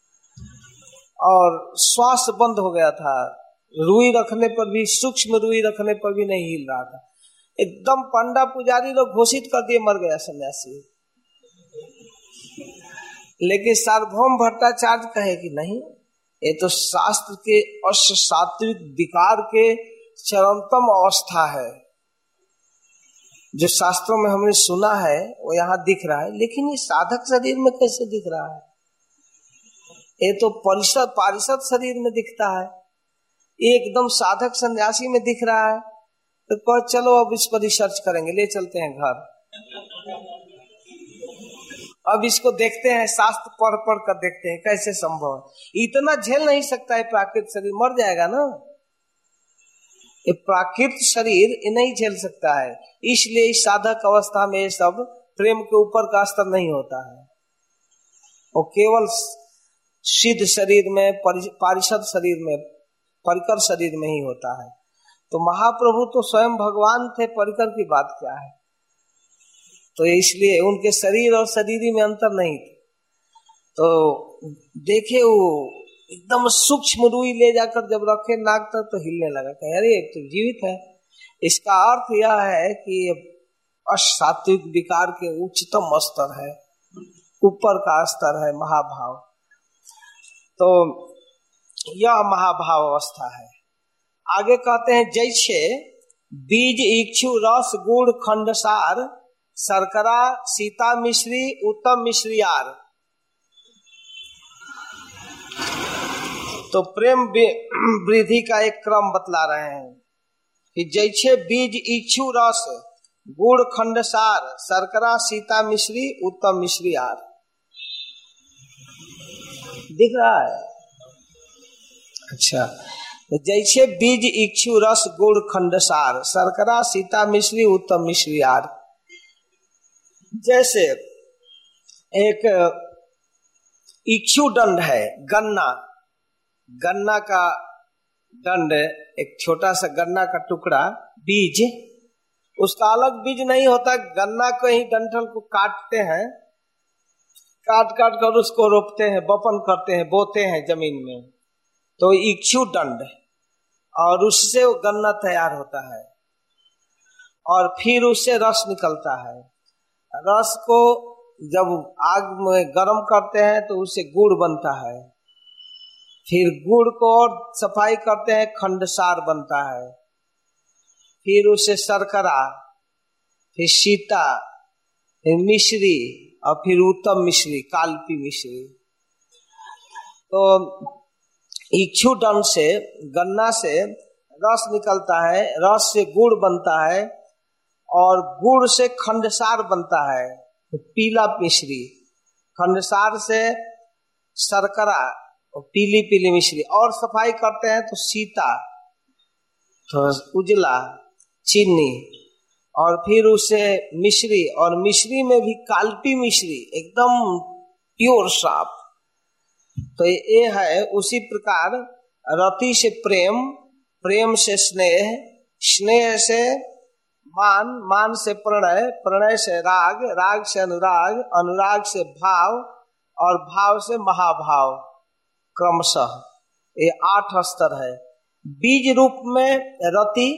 और श्वास बंद हो गया था, रुई रखने पर भी, सूक्ष्म रुई रखने पर भी नहीं हिल रहा था। एकदम पंडा पुजारी लोग घोषित कर दिए मर गया सन्यासी। लेकिन सार्वभौम भट्टाचार्य कहे कि नहीं, ये तो शास्त्र के अश्व सात्विक विकार के चरमतम अवस्था है। जो शास्त्रों में हमने सुना है वो यहाँ दिख रहा है, लेकिन ये साधक शरीर में कैसे दिख रहा है? ये तो परिषद पारिषद शरीर में दिखता है। एकदम साधक सन्यासी में दिख रहा है, तो कहो चलो अब इस पर रिसर्च करेंगे, ले चलते हैं घर, अब इसको देखते हैं, शास्त्र पढ़ पढ़ कर देखते हैं कैसे संभव है। इतना झेल नहीं सकता है प्राकृतिक शरीर, मर जाएगा ना। ये प्राकृतिक शरीर ये नहीं झेल सकता है, इसलिए इस साधक अवस्था में ये सब प्रेम के ऊपर का स्तर नहीं होता है। वो केवल सिद्ध शरीर में, पारिषद शरीर में, परिकर शरीर में ही होता है। तो महाप्रभु तो स्वयं भगवान थे, परिकर की बात क्या है। तो इसलिए उनके शरीर और शरीरी में अंतर नहीं थे। तो देखे वो एकदम सूक्ष्म रुई ले जाकर जब रखे नाक तक तो हिलने लगा, कह अरे तो जीवित है। इसका अर्थ यह है कि असात्विक विकार के उच्चतम स्तर है, ऊपर का स्तर है महाभाव। तो यह महाभाव अवस्था है। आगे कहते हैं जैसे बीज इक्षु रस गुड़ खंडसार शर्करा सीता मिश्री उत्तम मिश्रियार। तो प्रेम वृद्धि का एक क्रम बतला रहे हैं कि जैसे बीज इक्षु रस गुड़ खंडसार शर्करा सीता मिश्री उत्तम मिश्रियार। दिख रहा है? अच्छा, तो जैसे बीज इक्षु रस गुड़ खंडसार शर्करा सीता मिश्री उत्तम मिश्रियार। जैसे एक इक्षु दंड है, गन्ना, गन्ना का दंड, एक छोटा सा गन्ना का टुकड़ा, बीज, उसका अलग बीज नहीं होता। गन्ना को ही डंठल को काटते हैं, काट काट कर उसको रोपते हैं, बपन करते हैं, बोते हैं जमीन में, तो इक्षु दंड, और उससे वो गन्ना तैयार होता है। और फिर उससे रस निकलता है। रस को जब आग में गर्म करते हैं तो उससे गुड़ बनता है। फिर गुड़ को और सफाई करते हैं, खंडसार बनता है। फिर उससे शर्करा, फिर सीता, फिर मिश्री, और फिर उत्तम मिश्री, काल्पी मिश्री। तो इक्षु दंड से, गन्ना से रस निकलता है, रस से गुड़ बनता है, और गुड़ से खंडसार बनता है, पीला मिश्री। खंडसार से शर्करा, पीली पीली मिश्री, और सफाई करते हैं तो सीता, तो उजला चीनी, और फिर उसे मिश्री, और मिश्री में भी काल्पी मिश्री, एकदम प्योर साफ। तो ये है। उसी प्रकार रति से प्रेम, प्रेम से स्नेह, स्नेह से मान, मान से प्रणय, प्रणय से राग, राग से अनुराग, अनुराग से भाव, और भाव से महाभाव। क्रमशः ये आठ स्तर है। बीज रूप में रति,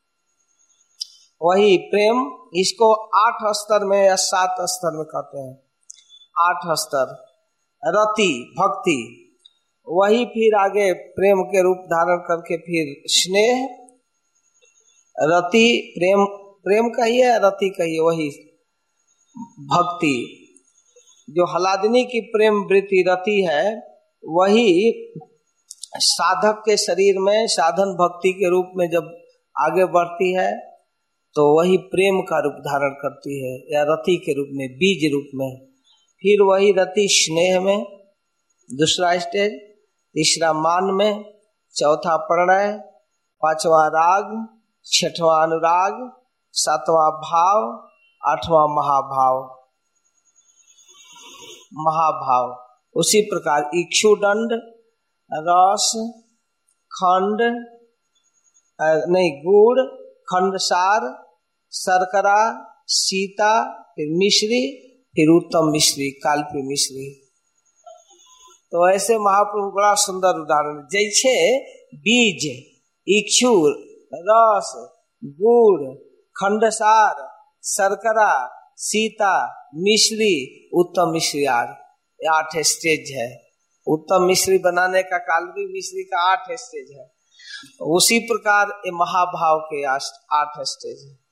वही प्रेम, इसको आठ स्तर में या सात स्तर में कहते हैं, आठ स्तर। रति भक्ति, वही फिर आगे प्रेम के रूप धारण करके फिर स्नेह, रति प्रेम, प्रेम कहिए रति कहिए, वही भक्ति। जो हलादिनी की प्रेम वृत्ति रति है, वही साधक के शरीर में साधन भक्ति के रूप में जब आगे बढ़ती है तो वही प्रेम का रूप धारण करती है, या रति के रूप में, बीज रूप में। फिर वही रति स्नेह में, दूसरा स्टेज, तीसरा मान में, चौथा प्रणय, पांचवा राग, छठवां अनुराग, सातवां भाव, आठवां महाभाव। महाभाव उसी प्रकार इक्षु दंड, रस, खंड नहीं गुड़, खंडसार, शर्करा, सीता, फिर मिश्री, फिर उत्तम मिश्री, काल्पी मिश्री। तो ऐसे महाप्रभु बड़ा सुंदर उदाहरण, जैसे बीज, इक्षु, रस, गुड़, खंडसार, शर्करा, सीता, मिश्री, उत्तम मिश्रियार, आठ स्टेज है। उत्तम मिश्री बनाने का, काल्पी मिश्री का आठ स्टेज है। उसी प्रकार ये महाभाव के आठ स्टेज है।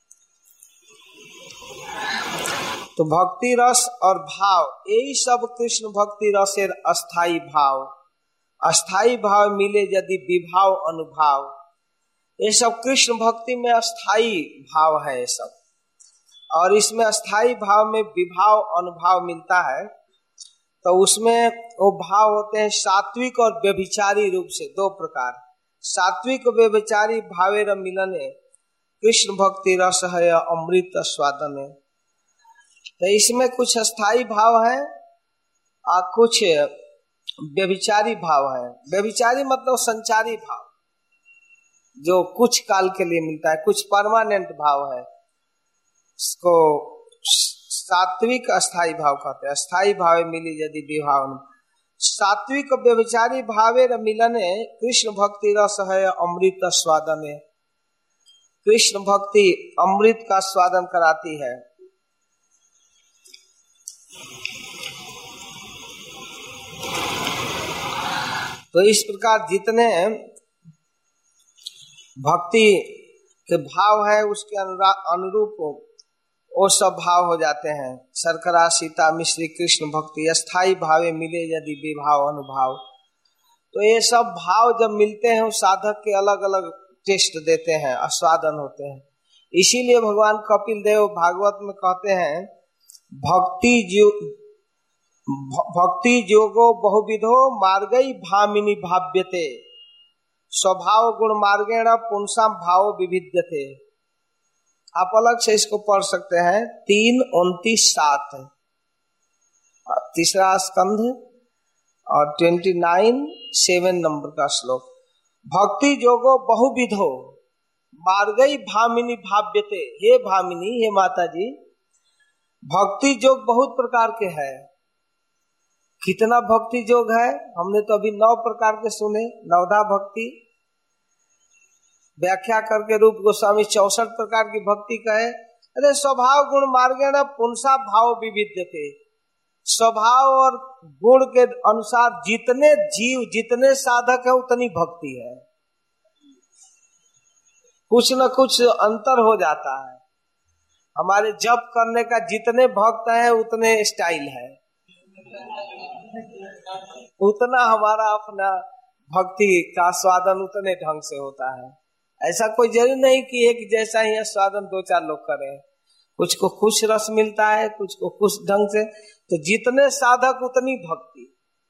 तो भक्ति रस और भाव, यही सब कृष्ण भक्ति रस अस्थाई भाव। अस्थाई भाव मिले यदि विभाव अनुभाव, ये सब कृष्ण भक्ति में अस्थाई भाव है ये सब। और इसमें अस्थाई भाव में विभाव अनुभाव मिलता है तो उसमें वो भाव होते हैं सात्विक और व्यभिचारी रूप से, दो प्रकार। सात्विक व्यभिचारी भावेर मिलने कृष्ण भक्ति रस है अमृत स्वादन है। तो इसमें कुछ अस्थाई भाव है और कुछ व्यभिचारी भाव है। व्यभिचारी मतलब संचारी भाव, जो कुछ काल के लिए मिलता है, कुछ परमानेंट भाव है। इसको सात्विक अस्थाई भाव कहते हैं। अस्थाई भावे मिली यदि विभाव, सात्विक व्यभिचारी भावेर मिलने कृष्ण भक्ति रस है अमृत स्वादन है। कृष्ण भक्ति अमृत का स्वादन कराती है। तो इस प्रकार जितने भक्ति के भाव है उसके अनुरूप वो सब भाव हो जाते हैं। शर्करा सीता मिश्री कृष्ण भक्ति अस्थाई भावे मिले यदि विभाव अनुभाव। तो ये सब भाव जब मिलते हैं उस साधक के अलग अलग टेस्ट देते हैं, आस्वादन होते हैं। इसीलिए भगवान कपिल देव भागवत में कहते हैं भक्ति जो भक्ति जोगो बहुविधो मार्गई भामिनी भाव्यते स्वभाव गुण मार्गेण पुंसाम भाव विविध्यते। आप अलग से इसको पढ़ सकते हैं। तीन उनतीस सात तीसरा स्कंध और ट्वेंटी नाइन सेवन नंबर का श्लोक। भक्ति जोगो बहुविधो मार्गई भामिनी भाव्यते। हे भामिनी, हे माता जी, भक्ति जोग बहुत प्रकार के है। कितना भक्ति जोग है? हमने तो अभी नौ प्रकार के सुने। नवधा भक्ति व्याख्या करके रूप गोस्वामी चौसठ प्रकार की भक्ति कहे। अरे स्वभाव गुण मार्गेण पुंसा भाव विविध्यते। स्वभाव और गुण के अनुसार जितने जीव जितने साधक है उतनी भक्ति है। कुछ न कुछ अंतर हो जाता है। हमारे जप करने का जितने भक्त हैं उतने स्टाइल है, उतना हमारा अपना भक्ति का स्वादन उतने ढंग से होता है। ऐसा कोई जरूरी नहीं कि एक जैसा ही स्वादन दो चार लोग करें। कुछ को खुश रस मिलता है, कुछ को खुश ढंग से। तो जितने साधक उतनी भक्ति।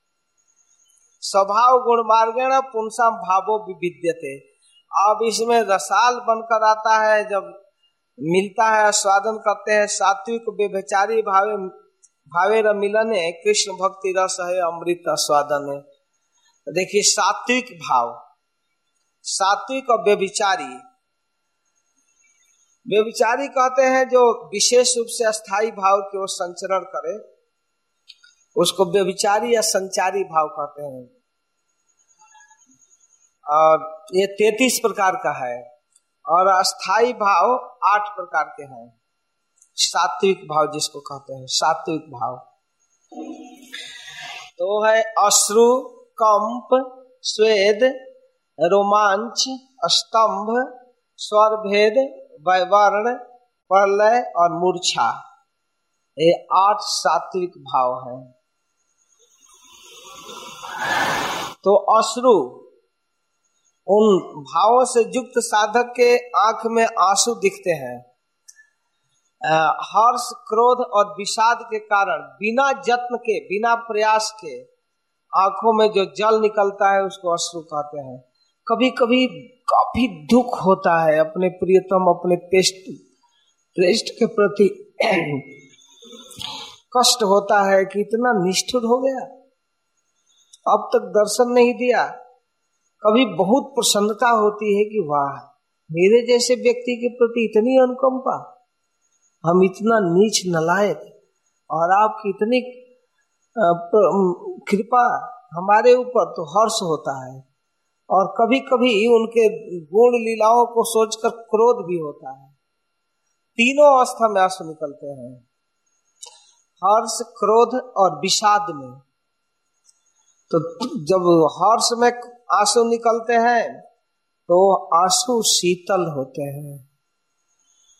स्वभाव गुण मार्गेण पुंसाम भावो विविध्यते। अब इसमें रसाल बनकर आता है, जब मिलता है स्वादन करते हैं। सात्विक व्यभिचारी भावे भावेर मिलने कृष्ण भक्ति रस है अमृत स्वादन है। देखिए सात्विक भाव, सात्विक और व्यभिचारी। व्यभिचारी कहते हैं जो विशेष रूप से अस्थाई भाव की ओर संचरण करे, उसको व्यभिचारी या संचारी भाव कहते हैं। और ये तैतीस प्रकार का है और अस्थाई भाव आठ प्रकार के हैं। सात्विक भाव जिसको कहते हैं, सात्विक भाव तो है अश्रु, कंप, स्वेद, रोमांच, स्तंभ, स्वर भेद, वैवर्ण, प्रलय और मूर्छा। ये आठ सात्विक भाव हैं। तो अश्रु, उन भावों से युक्त साधक के आंख में आंसू दिखते हैं। हर्ष, क्रोध और विषाद के कारण बिना जत्न के, बिना प्रयास के आंखों में जो जल निकलता है उसको अश्रु कहते हैं। कभी कभी काफी दुख होता है अपने प्रियतम, अपने पेस्ट प्रेष्ठ के प्रति कष्ट होता है कि इतना निष्ठुर हो गया, अब तक दर्शन नहीं दिया। कभी बहुत प्रसन्नता होती है कि वाह, मेरे जैसे व्यक्ति के प्रति इतनी अनुकंपा, हम इतना नीच नलायक और आपकी इतनी कृपा हमारे ऊपर, तो हर्ष होता है। और कभी कभी उनके गुण लीलाओं को सोचकर क्रोध भी होता है। तीनों अवस्था में आंसू निकलते हैं, हर्ष, क्रोध और विषाद में। तो जब हर्ष में आंसू निकलते हैं तो आंसू शीतल होते हैं,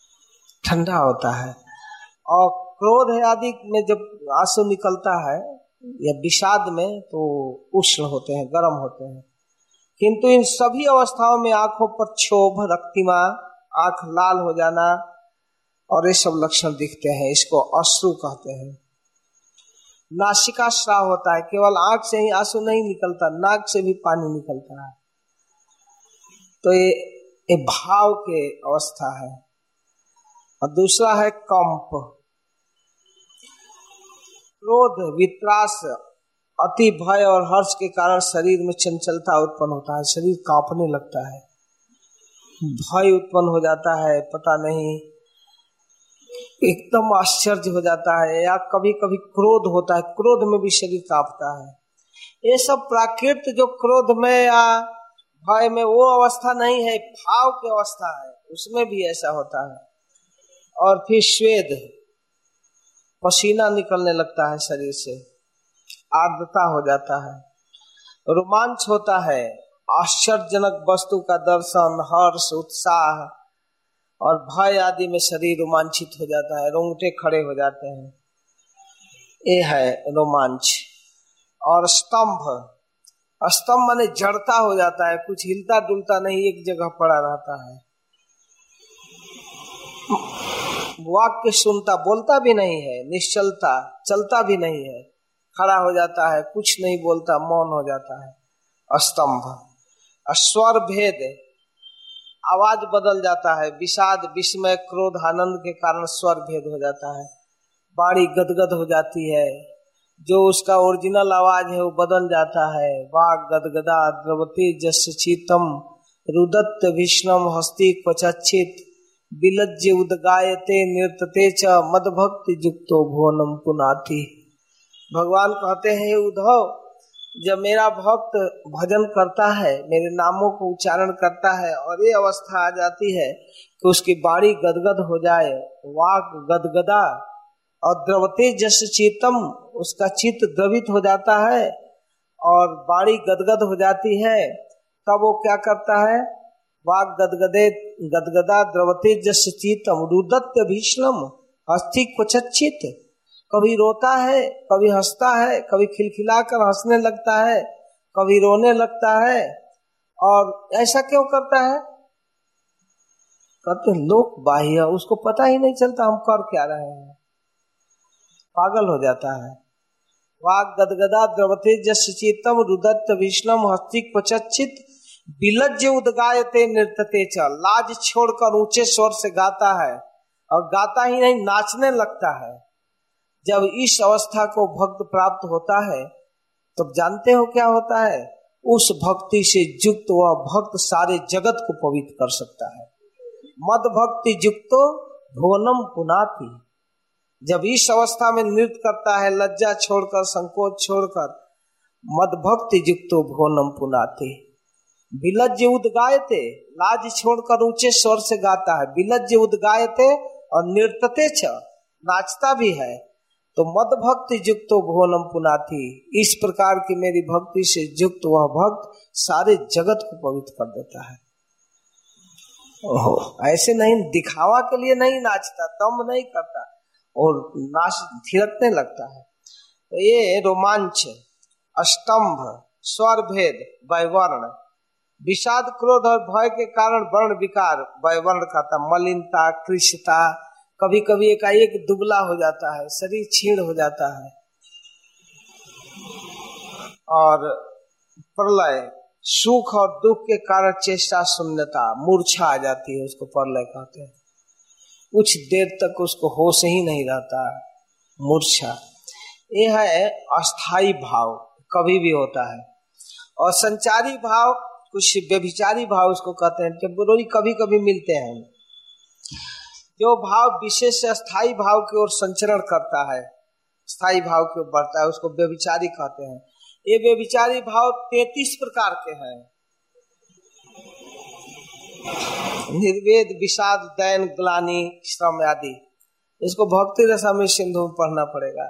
ठंडा होता है। और क्रोध आदि में जब आंसू निकलता है या विषाद में तो उष्ण होते हैं, गर्म होते हैं। किंतु इन सभी अवस्थाओं में आंखों पर क्षोभ, रक्तिमा, आंख लाल हो जाना और ये सब लक्षण दिखते हैं। इसको अश्रु कहते हैं। नासिका स्राव होता है, केवल आंख से ही आंसू नहीं निकलता, नाक से भी पानी निकलता है। तो ये, ये भाव के अवस्था है। और दूसरा है कंप, क्रोध, वित्रास, अति भय और हर्ष के कारण शरीर में चंचलता उत्पन्न होता है, शरीर कांपने लगता है, भय उत्पन्न हो जाता है, पता नहीं एकदम आश्चर्य हो जाता है, या कभी कभी क्रोध होता है, क्रोध में भी शरीर कांपता है। ये सब प्राकृत जो क्रोध में या भय में वो अवस्था नहीं है, भाव की अवस्था है, उसमें भी ऐसा होता है। और फिर स्वेद, पसीना निकलने लगता है शरीर से, आर्द्रता हो जाता है, रोमांच होता है, आश्चर्यजनक वस्तु का दर्शन, हर्ष, उत्साह और भय आदि में शरीर रोमांचित हो जाता है, रोंगटे खड़े हो जाते हैं। ये है रोमांच। और स्तंभ, स्तंभ माने जड़ता हो जाता है, कुछ हिलता डुलता नहीं, एक जगह पड़ा रहता है। वाक्य सुनता, बोलता भी नहीं है, निश्चलता, चलता भी नहीं है, खड़ा हो जाता है, कुछ नहीं बोलता, मौन हो जाता है, स्तंभ। स्वर भेद, आवाज बदल जाता है, विषाद, विस्मय, क्रोध, आनंद के कारण स्वर भेद हो जाता है, बाड़ी गदगद हो जाती है, जो उसका ओरिजिनल आवाज है वो बदल जाता है। वाग गदगदा, द्रवते जस्य चीतम, रुदत्त विष्णम हस्ति क्वचित, विलज्य उदगायते नृत्यते च, मदभक्ति युक्तो भुवनम पुनाति। भगवान कहते हैं, उद्धव, जब मेरा भक्त भजन करता है, मेरे नामों को उच्चारण करता है और ये अवस्था आ जाती है कि उसकी बाड़ी गदगद हो जाए, वाक गदगदा, और द्रवते जस चीतम, उसका चित्त द्रवित हो जाता है और बाड़ी गदगद हो जाती है, तब वो क्या करता है, वाक गदगदे गदगदा द्रवते जस चीतम, रुदत्त भीष्णम हस्ति क्वचित, कभी रोता है, कभी हंसता है, कभी खिलखिलाकर हंसने लगता है, कभी रोने लगता है। और ऐसा क्यों करता है? कहते लोक बाह्य, उसको पता ही नहीं चलता हम कर क्या रहे हैं, पागल हो जाता है। वाग गदगदा द्रवते जस चीतम, रुदत्त विष्णम हस्ति क्वचित, विलज्य उदगायते नृत्यते च, लाज छोड़कर ऊंचे स्वर से गाता है, और गाता ही नहीं, नाचने लगता है। जब इस अवस्था को भक्त प्राप्त होता है तब तो जानते हो क्या होता है, उस भक्ति से युक्त वह भक्त सारे जगत को पवित्र कर सकता है। मद भक्ति युक्तो भुवनम पुनाति। जब इस अवस्था में नृत्य करता है, लज्जा छोड़कर, संकोच छोड़कर, मद भक्ति युक्तो भुवनम पुनाति। विलज्य उदगायते, लाज छोड़कर ऊंचे स्वर से गाता है, विलज्य उदगायते, और नृत्यते छ, नाचता भी है। तो मद भक्ति युक्तो भुवनम पुनाति, इस प्रकार की मेरी भक्ति से युक्त वह भक्त सारे जगत को पवित्र कर देता है। ओहो, ऐसे नहीं, दिखावा के लिए नहीं नाचता, दम नहीं करता और नाच थिरकने लगता है। तो ये रोमांच, स्तंभ, स्वर भेद, वैवर्ण, विषाद, क्रोध और भय के कारण वर्ण विकार, वैवर्ण का था मलिनता, कृशता, कभी कभी एकाएक दुबला हो जाता है, शरीर छीण हो जाता है। और प्रलय, सुख और दुख के कारण चेष्टा शून्यता, मूर्छा आ जाती है, उसको प्रलय कहते हैं। कुछ देर तक उसको होश ही नहीं रहता, मूर्छा। ये है अस्थाई भाव, कभी भी होता है। और संचारी भाव, कुछ व्यभिचारी भाव उसको कहते हैं, टेम्पोररी, कभी कभी मिलते हैं। जो भाव विशेष स्थायी भाव की ओर संचरण करता है, स्थायी भाव की ओर बढ़ता है, उसको व्यभिचारी कहते हैं। ये व्यभिचारी भाव तैतीस प्रकार के हैं। निर्वेद, विषाद, दैन, ग्लानि, श्रम आदि। इसको भक्ति रसामृत सिंधु में पढ़ना पड़ेगा।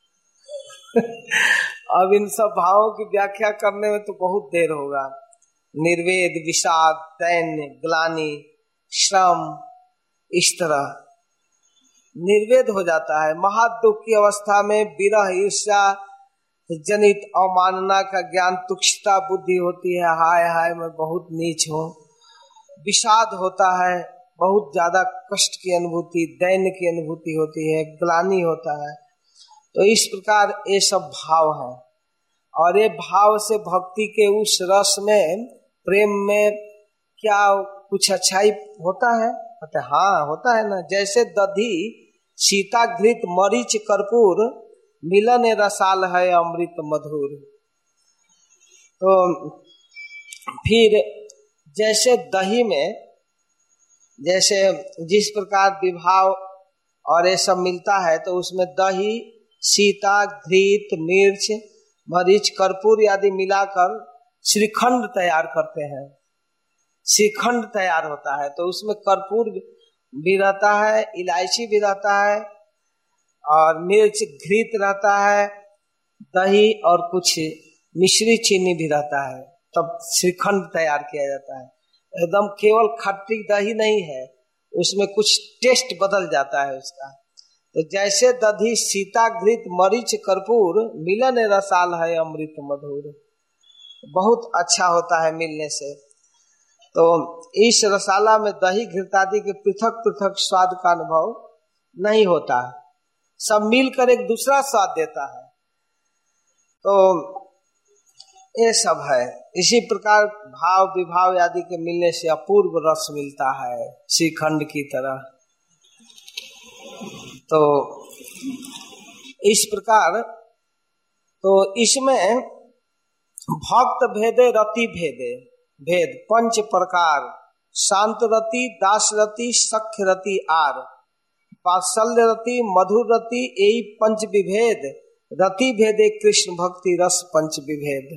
अब इन सब भावों की व्याख्या करने में तो बहुत देर होगा। निर्वेद, विषाद, दैन्य, ग्लानि, श्रम, इस तरह निर्वेद हो जाता है। महादुख की अवस्था में विरह, ईर्ष्या, जनित अवमानना का ज्ञान, तुच्छता बुद्धि होती है, हाय हाय मैं बहुत नीच हूँ, विषाद होता है, बहुत ज्यादा कष्ट की अनुभूति, दैन्य की अनुभूति होती है, ग्लानि होता है। तो इस प्रकार ये सब भाव है, और ये भाव से भक्ति के उस रस में, प्रेम में क्या कुछ अच्छाई होता है? कहते हाँ होता है ना। जैसे दधी सीता घृत मरीच कर्पूर, मिलन रसाल है अमृत मधुर। तो फिर जैसे दही में, जैसे जिस प्रकार विभाव और ये सब मिलता है, तो उसमें दही, सीता, घृत, मिर्च, मरीच, कर्पूर आदि मिलाकर श्रीखंड तैयार करते हैं। श्रीखंड तैयार होता है, तो उसमें कर्पूर भी रहता है, इलायची भी रहता है, और मिर्च, घृत रहता है, दही और कुछ मिश्री चीनी भी रहता है, तब श्रीखंड तैयार किया जाता है। एकदम केवल खट्टी दही नहीं है, उसमें कुछ टेस्ट बदल जाता है उसका। तो जैसे दधी सीता घृत मरीच कर्पूर, मिलन रसाल है अमृत मधुर। बहुत अच्छा होता है मिलने से। तो इस रसाला में दही घृत आदि के पृथक पृथक स्वाद का अनुभव नहीं होता, सब मिलकर एक दूसरा स्वाद देता है। तो ये सब है। इसी प्रकार भाव विभाव आदि के मिलने से अपूर्व रस मिलता है, श्रीखंड की तरह। तो इस प्रकार, तो इसमें भक्त भेदे रति भेदे भेद पंच प्रकार, शांत रति, दास रति, सख्य रति आर, वात्सल्य रति, मधुर रति, यही पंच विभेद। रति भेदे कृष्ण भक्ति रस पंच विभेद।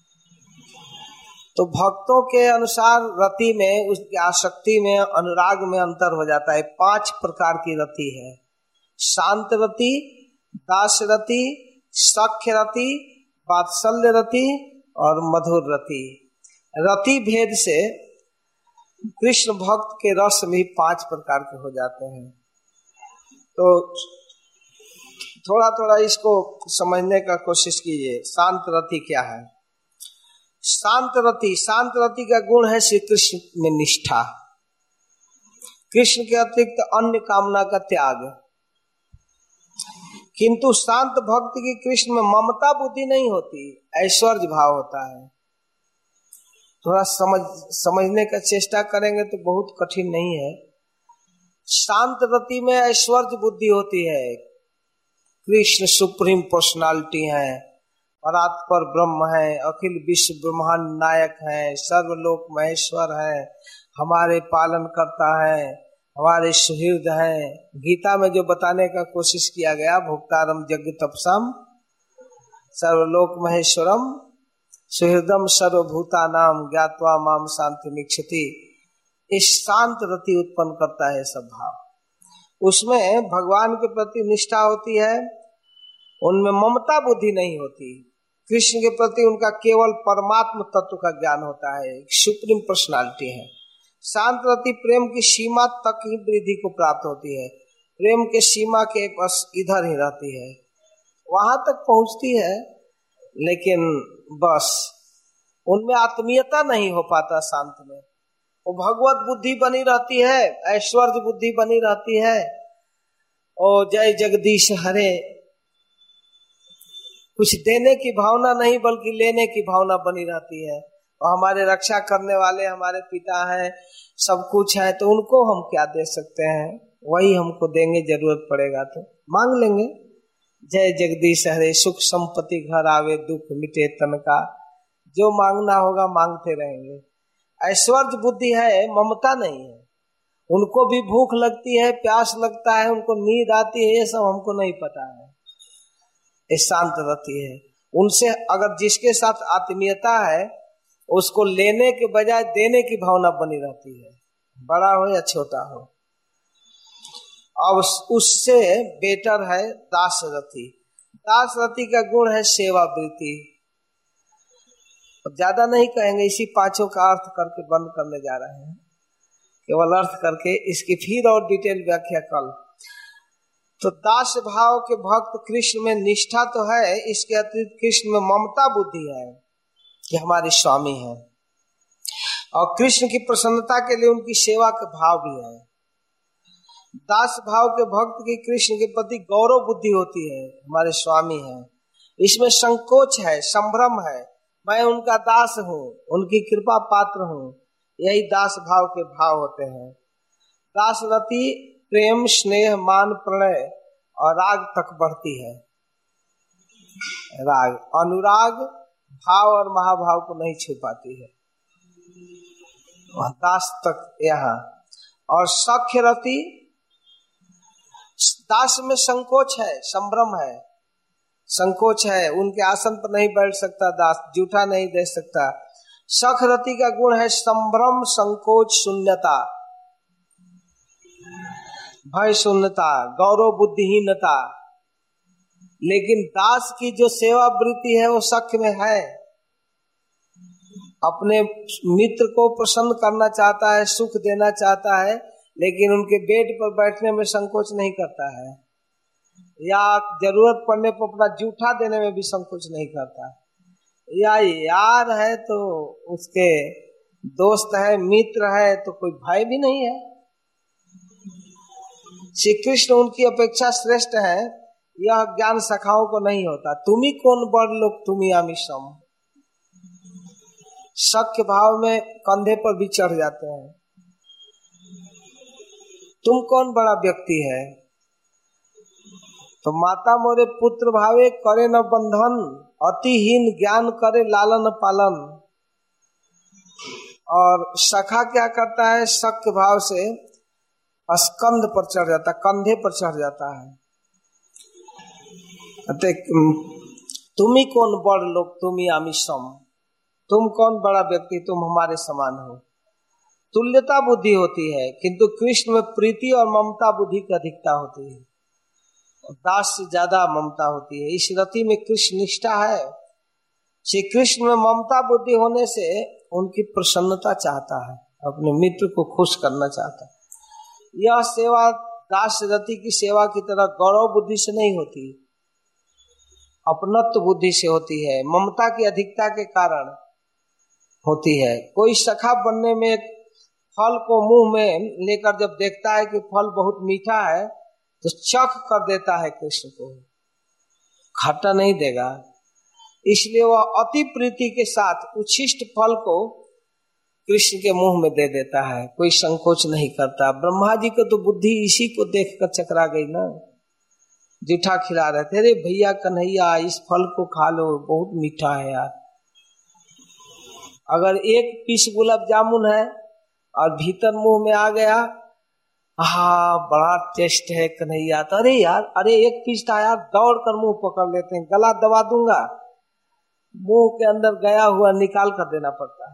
तो भक्तों के अनुसार रति में, उसकी आसक्ति में, अनुराग में अंतर हो जाता है। पांच प्रकार की रति है, शांत रति, दास रति, सख्य रति, वात्सल्य रति और मधुर रति। रति भेद से कृष्ण भक्त के रस में पांच प्रकार के हो जाते हैं। तो थोड़ा थोड़ा इसको समझने का कोशिश कीजिए। शांत रति क्या है? शांत रति, शांत रति का गुण है श्री कृष्ण में निष्ठा, कृष्ण के अतिरिक्त अन्य कामना का त्याग। किंतु शांत भक्त की कृष्ण में ममता बुद्धि नहीं होती, ऐश्वर्य भाव होता है। थोड़ा समझ समझने का चेष्टा करेंगे तो बहुत कठिन नहीं है। शांत रति में ऐश्वर्य बुद्धि होती है। कृष्ण सुप्रीम पर्सनालिटी है, परात्पर ब्रह्म है, अखिल विश्व ब्रह्मांड नायक है, सर्वलोक महेश्वर है, हमारे पालन करता है, हमारे सुहृद है। गीता में जो बताने का कोशिश किया गया, भोक्तारम यज्ञ तपसम सर्वलोक महेश्वरम सुहृदम सर्वभूतानाम ज्ञात्वा माम शांति निक्षति, इस शांत रति उत्पन्न करता है सब भाव। उसमें भगवान के प्रति निष्ठा होती है, उनमें ममता बुद्धि नहीं होती। कृष्ण के प्रति उनका केवल परमात्म तत्व का ज्ञान होता है, एक सुप्रीम पर्सनालिटी है। शांत रति प्रेम की सीमा तक ही वृद्धि को प्राप्त होती है, प्रेम के सीमा के बस इधर ही रहती है, वहां तक पहुंचती है, लेकिन बस उनमें आत्मीयता नहीं हो पाता। शांत में वो भगवत बुद्धि बनी रहती है, ऐश्वर्य बुद्धि बनी रहती है, और जय जगदीश हरे, कुछ देने की भावना नहीं बल्कि लेने की भावना बनी रहती है। और हमारे रक्षा करने वाले हमारे पिता हैं, सब कुछ है, तो उनको हम क्या दे सकते हैं? वही हमको देंगे, जरूरत पड़ेगा तो मांग लेंगे। जय जगदीश हरे, सुख संपत्ति घर आवे, दुख मिटे तन का, जो मांगना होगा मांगते रहेंगे। ऐश्वर्य बुद्धि है, ममता नहीं है। उनको भी भूख लगती है, प्यास लगता है, उनको नींद आती है, ये सब हमको नहीं पता है। ये शांत रति है। उनसे अगर जिसके साथ आत्मीयता है, उसको लेने के बजाय देने की भावना बनी रहती है, बड़ा हो या छोटा हो। अब उससे बेटर है दास रति। दास रति का गुण है सेवा वृत्ति। ज्यादा नहीं कहेंगे, इसी पांचों का अर्थ करके बंद करने जा रहे हैं, केवल अर्थ करके। इसकी फिर और डिटेल व्याख्या कल। तो दास भाव के भक्त कृष्ण में निष्ठा तो है, इसके अतिरिक्त कृष्ण में ममता बुद्धि है कि हमारे स्वामी हैं, और कृष्ण की प्रसन्नता के लिए उनकी सेवा के भाव भी है। दास भाव के भक्त की कृष्ण के प्रति गौरव बुद्धि होती है, हमारे स्वामी हैं, इसमें संकोच है, संभ्रम है, मैं उनका दास हूँ, उनकी कृपा पात्र हूँ, यही दास भाव के भाव होते हैं। दास रति प्रेम स्नेह मान प्रणय और राग तक बढ़ती है। राग अनुराग भाव और महाभाव को नहीं छू पाती है, दास तक यहाँ। और सख्य रति, दास में संकोच है, संभ्रम है, संकोच है, उनके आसन पर नहीं बैठ सकता दास, जूठा नहीं दे सकता। सख रति का गुण है संभ्रम संकोच शून्यता, भय शून्यता, गौरव बुद्धिहीनता। लेकिन दास की जो सेवा वृत्ति है वो सख्य में है, अपने मित्र को प्रसन्न करना चाहता है, सुख देना चाहता है, लेकिन उनके बेड पर बैठने में संकोच नहीं करता है, या जरूरत पड़ने पर अपना जूठा देने में भी संकोच नहीं करता। या यार है तो उसके दोस्त है, मित्र है, तो कोई भय भी नहीं है। श्री कृष्ण उनकी अपेक्षा श्रेष्ठ है, यह ज्ञान सखाओं को नहीं होता। तुम्ही कौन बड़ लोग तुम्ही आमी सम, सख्य भाव में कंधे पर भी चढ़ जाते हैं। तुम कौन बड़ा व्यक्ति है, तो माता मोरे पुत्र भावे करे न बंधन, अतिहीन ज्ञान करे लालन पालन। और सखा क्या करता है, सख्य भाव से स्कंध पर चढ़ जाता, कंधे पर चढ़ जाता है। तुम ही कौन बड़ लोग तुम्ही आमी सम, तुम कौन बड़ा व्यक्ति, तुम हमारे समान हो। तुल्यता बुद्धि होती है, किंतु कृष्ण में प्रीति और ममता बुद्धि की अधिकता होती है, दास से ज्यादा ममता होती है। इस रति में कृष्ण निष्ठा है। श्री कृष्ण में ममता बुद्धि होने से उनकी प्रसन्नता चाहता है, अपने मित्र को खुश करना चाहता है। यह सेवा दास रति की सेवा की तरह गौरव बुद्धि से नहीं होती, अपनत्व बुद्धि से होती है, ममता की अधिकता के कारण होती है। कोई सखा बनने में फल को मुंह में लेकर जब देखता है कि फल बहुत मीठा है तो चख कर देता है, कृष्ण को खट्टा नहीं देगा, इसलिए वह अति प्रीति के साथ उच्छिष्ट फल को कृष्ण के मुंह में दे देता है, कोई संकोच नहीं करता। ब्रह्मा जी को तो बुद्धि इसी को देखकर चकरा गई ना, जूठा खिला रहे थे, अरे भैया कन्हैया इस फल को खा लो, बहुत मीठा है यार। अगर एक पीस गुलाब जामुन है और भीतर मुंह में आ गया, हाँ बड़ा टेस्ट है कन्हैया, तो अरे यार, अरे एक पीस था यार, दौड़ कर मुंह पकड़ लेते हैं, गला दबा दूंगा, मुंह के अंदर गया हुआ निकाल कर देना पड़ता है,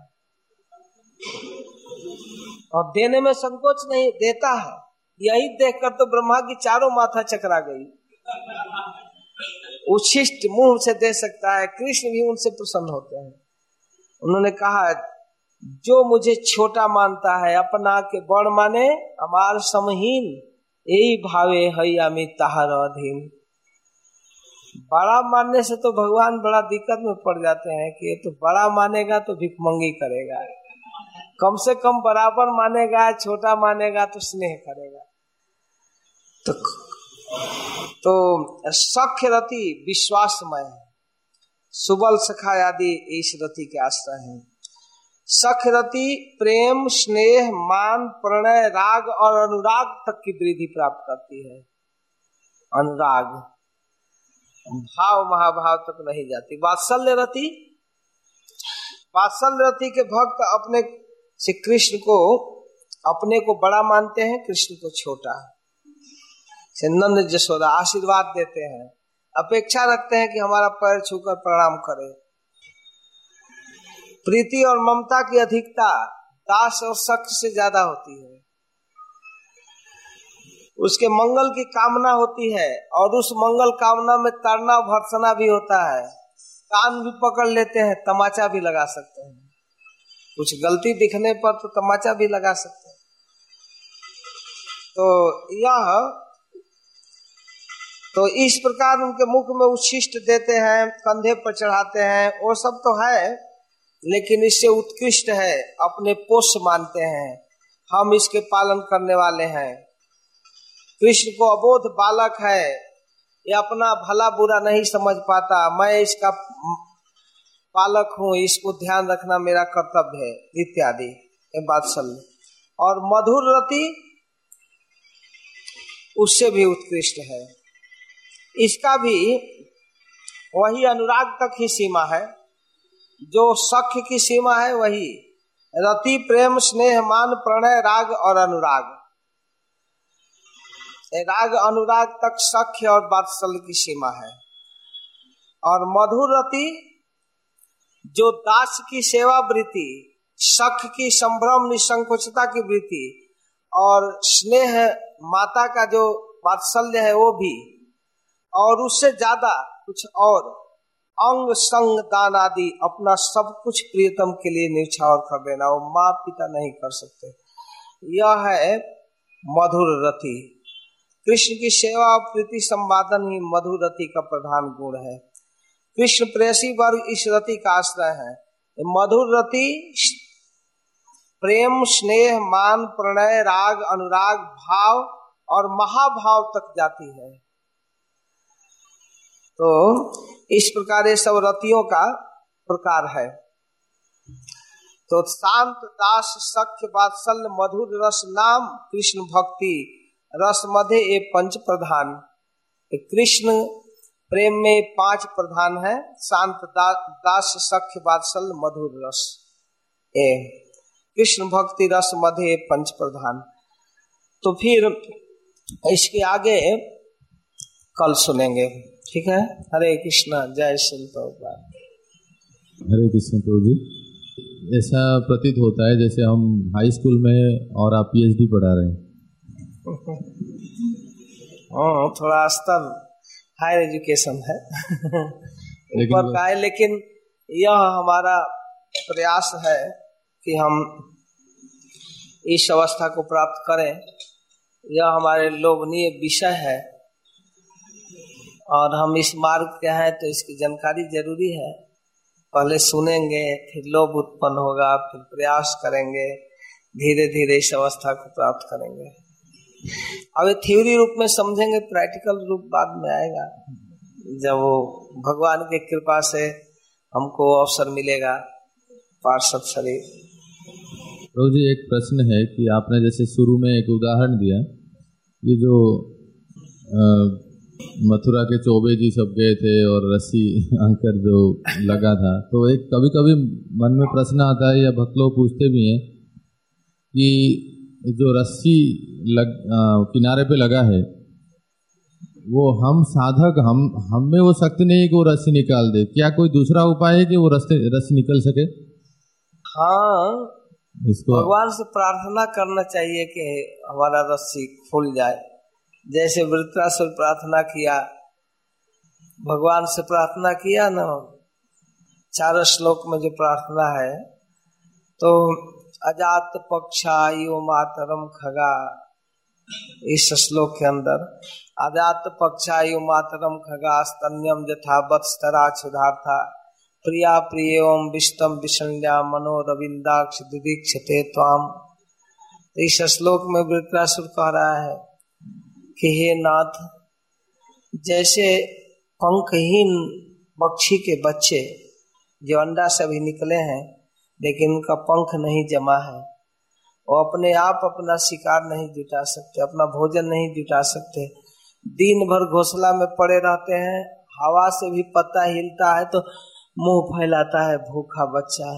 और देने में संकोच नहीं, देता है। यही देखकर तो ब्रह्मा की चारों माथा चकरा गई। उच्छिष्ट मुंह से दे सकता है, कृष्ण भी उनसे प्रसन्न होते हैं। उन्होंने कहा, जो मुझे छोटा मानता है अपना के बड़ माने, हमार समहीन, यही भावे है अमी ताहर अधीन। बड़ा मानने से तो भगवान बड़ा दिक्कत में पड़ जाते हैं कि ये तो बड़ा मानेगा तो भिखमंगी करेगा, कम से कम बराबर मानेगा, छोटा मानेगा तो स्नेह करेगा। तो तो सख्य रति विश्वासमय है, सुबल सखा आदि इस रति के आश्रय हैं। सख्य रति प्रेम स्नेह मान प्रणय राग और अनुराग तक की वृद्धि प्राप्त करती है। अनुराग भाव महाभाव तक नहीं जाती। वात्सल्य रति, वात्सल्य रति के भक्त अपने से कृष्ण को अपने को बड़ा मानते हैं, कृष्ण को छोटा। से नंद जसोदा आशीर्वाद देते हैं, अपेक्षा रखते हैं कि हमारा पैर छूकर प्रणाम करे। प्रीति और ममता की अधिकता दास और सख्य से ज्यादा होती है। उसके मंगल की कामना होती है और उस मंगल कामना में तरना भर्सना भी होता है, कान भी पकड़ लेते हैं, तमाचा भी लगा सकते हैं, कुछ गलती दिखने पर तो तमाचा भी लगा सकते हैं। तो यह तो इस प्रकार उनके मुख में उच्छिष्ट देते हैं, कंधे पर चढ़ाते हैं, वो सब तो है, लेकिन इससे उत्कृष्ट है अपने पोष्य मानते हैं, हम इसके पालन करने वाले हैं। कृष्ण को अबोध बालक है, ये अपना भला बुरा नहीं समझ पाता, मैं इसका पालक हूँ, इसको ध्यान रखना मेरा कर्तव्य है इत्यादि वात्सल्य। और मधुर रति उससे भी उत्कृष्ट है, इसका भी वही अनुराग तक ही सीमा है, जो सख्य की सीमा है वही रति, प्रेम, स्नेह, मान, प्रणय, राग और अनुराग। राग अनुराग तक सख्य और वात्सल्य की सीमा है। और मधुर रति जो दास की सेवा वृत्ति, सख्य की संभ्रम निसंकोचता की वृत्ति, और स्नेह माता का जो वात्सल्य है वो भी, और उससे ज्यादा कुछ और अंग संग दान आदि अपना सब कुछ प्रियतम के लिए न्यौछावर कर देना, वो माँ पिता नहीं कर सकते। यह है मधुर रति। कृष्ण की सेवा और प्रीति संवादन ही मधुर रति का प्रधान गुण है। कृष्ण प्रेयसी वर्ग इस रति का आश्रय है। मधुर रति प्रेम, स्नेह, मान, प्रणय, राग, अनुराग, भाव और महाभाव तक जाती है। तो इस प्रकार ये सब रतियों का प्रकार है। तो शांत, दास, सख्य, वात्सल्य, मधुर रस नाम कृष्ण भक्ति रस मध्य ये पंच प्रधान। कृष्ण प्रेम में पांच प्रधान है, शांत, दा, दास, सख्य, वात्सल्य, मधुर रस। ए कृष्ण भक्ति रस मध्य पंच प्रधान। तो फिर इसके आगे कल सुनेंगे, ठीक है। हरे कृष्णा, जय श्री प्रभुपाद। हरे कृष्ण प्रभु जी, ऐसा प्रतीत होता है जैसे हम हाई स्कूल में और आप पीएचडी पढ़ा रहे हैं। हाँ, थोड़ा स्तर हायर एजुकेशन है ऊपर का है, लेकिन यह हमारा प्रयास है कि हम इस अवस्था को प्राप्त करें। यह हमारे लोभनीय विषय है और हम इस मार्ग के हैं तो इसकी जानकारी जरूरी है। पहले सुनेंगे, फिर लोभ उत्पन्न होगा, फिर प्रयास करेंगे, धीरे धीरे इस अवस्था को प्राप्त करेंगे। अब थ्योरी रूप में समझेंगे, प्रैक्टिकल रूप बाद में आएगा जब वो भगवान की कृपा से हमको अवसर मिलेगा पार्षद शरीर। प्रभु जी, एक प्रश्न है कि आपने जैसे शुरू में एक उदाहरण दिया, ये जो आ, मथुरा के चौबे जी सब गए थे और रस्सी अंकर जो लगा था, तो एक कभी कभी मन में प्रश्न आता है या भक्त लोग पूछते भी हैं कि जो रस्सी लग आ, किनारे पे लगा है, वो हम साधक हम हम में वो शक्ति नहीं है कि वो रस्सी निकाल दे। क्या कोई दूसरा उपाय है कि वो रस्सी रस्सी निकल सके? हाँ, इसको भगवान से प्रार्थना करना चाहिए कि हमारा रस्सी खुल जाए। जैसे वृत्रासुर प्रार्थना किया, भगवान से प्रार्थना किया ना, चार श्लोक में जो प्रार्थना है, तो अजात पक्षायु मातरम खगा, इस श्लोक के अंदर अजात पक्षायु मातरम खगा स्तन्यम यथा वत्स्तरा क्षुधार्था प्रिया प्रियम विष्टम विसंज्ञा मनो रविंदाक्ष दिदीक्षते त्वाम। इस श्लोक में वृत्रासुर कह रहा है कि हे नाथ, जैसे पंखहीन पक्षी के बच्चे जो अंडा से भी निकले हैं लेकिन उनका पंख नहीं जमा है, वो अपने आप अपना शिकार नहीं जुटा सकते, अपना भोजन नहीं जुटा सकते, दिन भर घोंसला में पड़े रहते हैं, हवा से भी पत्ता हिलता है तो मुंह फैलाता है भूखा बच्चा।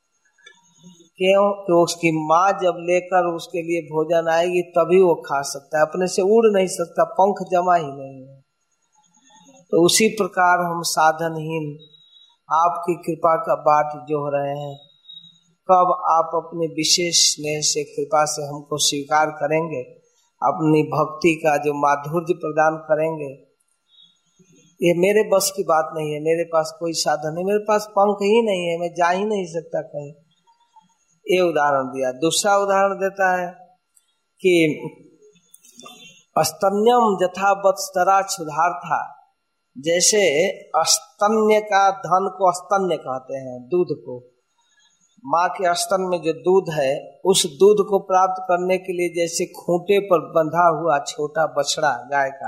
क्यों? कि उसकी माँ जब लेकर उसके लिए भोजन आएगी तभी वो खा सकता है, अपने से उड़ नहीं सकता, पंख जमा ही नहीं है। तो उसी प्रकार हम साधनहीन आपकी कृपा का बाट जोह रहे हैं। कब आप अपने विशेष स्नेह से कृपा से हमको स्वीकार करेंगे, अपनी भक्ति का जो माधुर्य प्रदान करेंगे। ये मेरे बस की बात नहीं है, मेरे पास कोई साधन नहीं, मेरे पास पंख ही नहीं है, मैं जा ही नहीं सकता कहीं। ये उदाहरण दिया। दूसरा उदाहरण देता है कि स्तन्यम यथा वत्सरा क्षुधार था, जैसे स्तन्य का धन को स्तन्य कहते हैं, दूध को, माँ के स्तन में जो दूध है उस दूध को प्राप्त करने के लिए जैसे खूंटे पर बंधा हुआ छोटा बछड़ा गाय का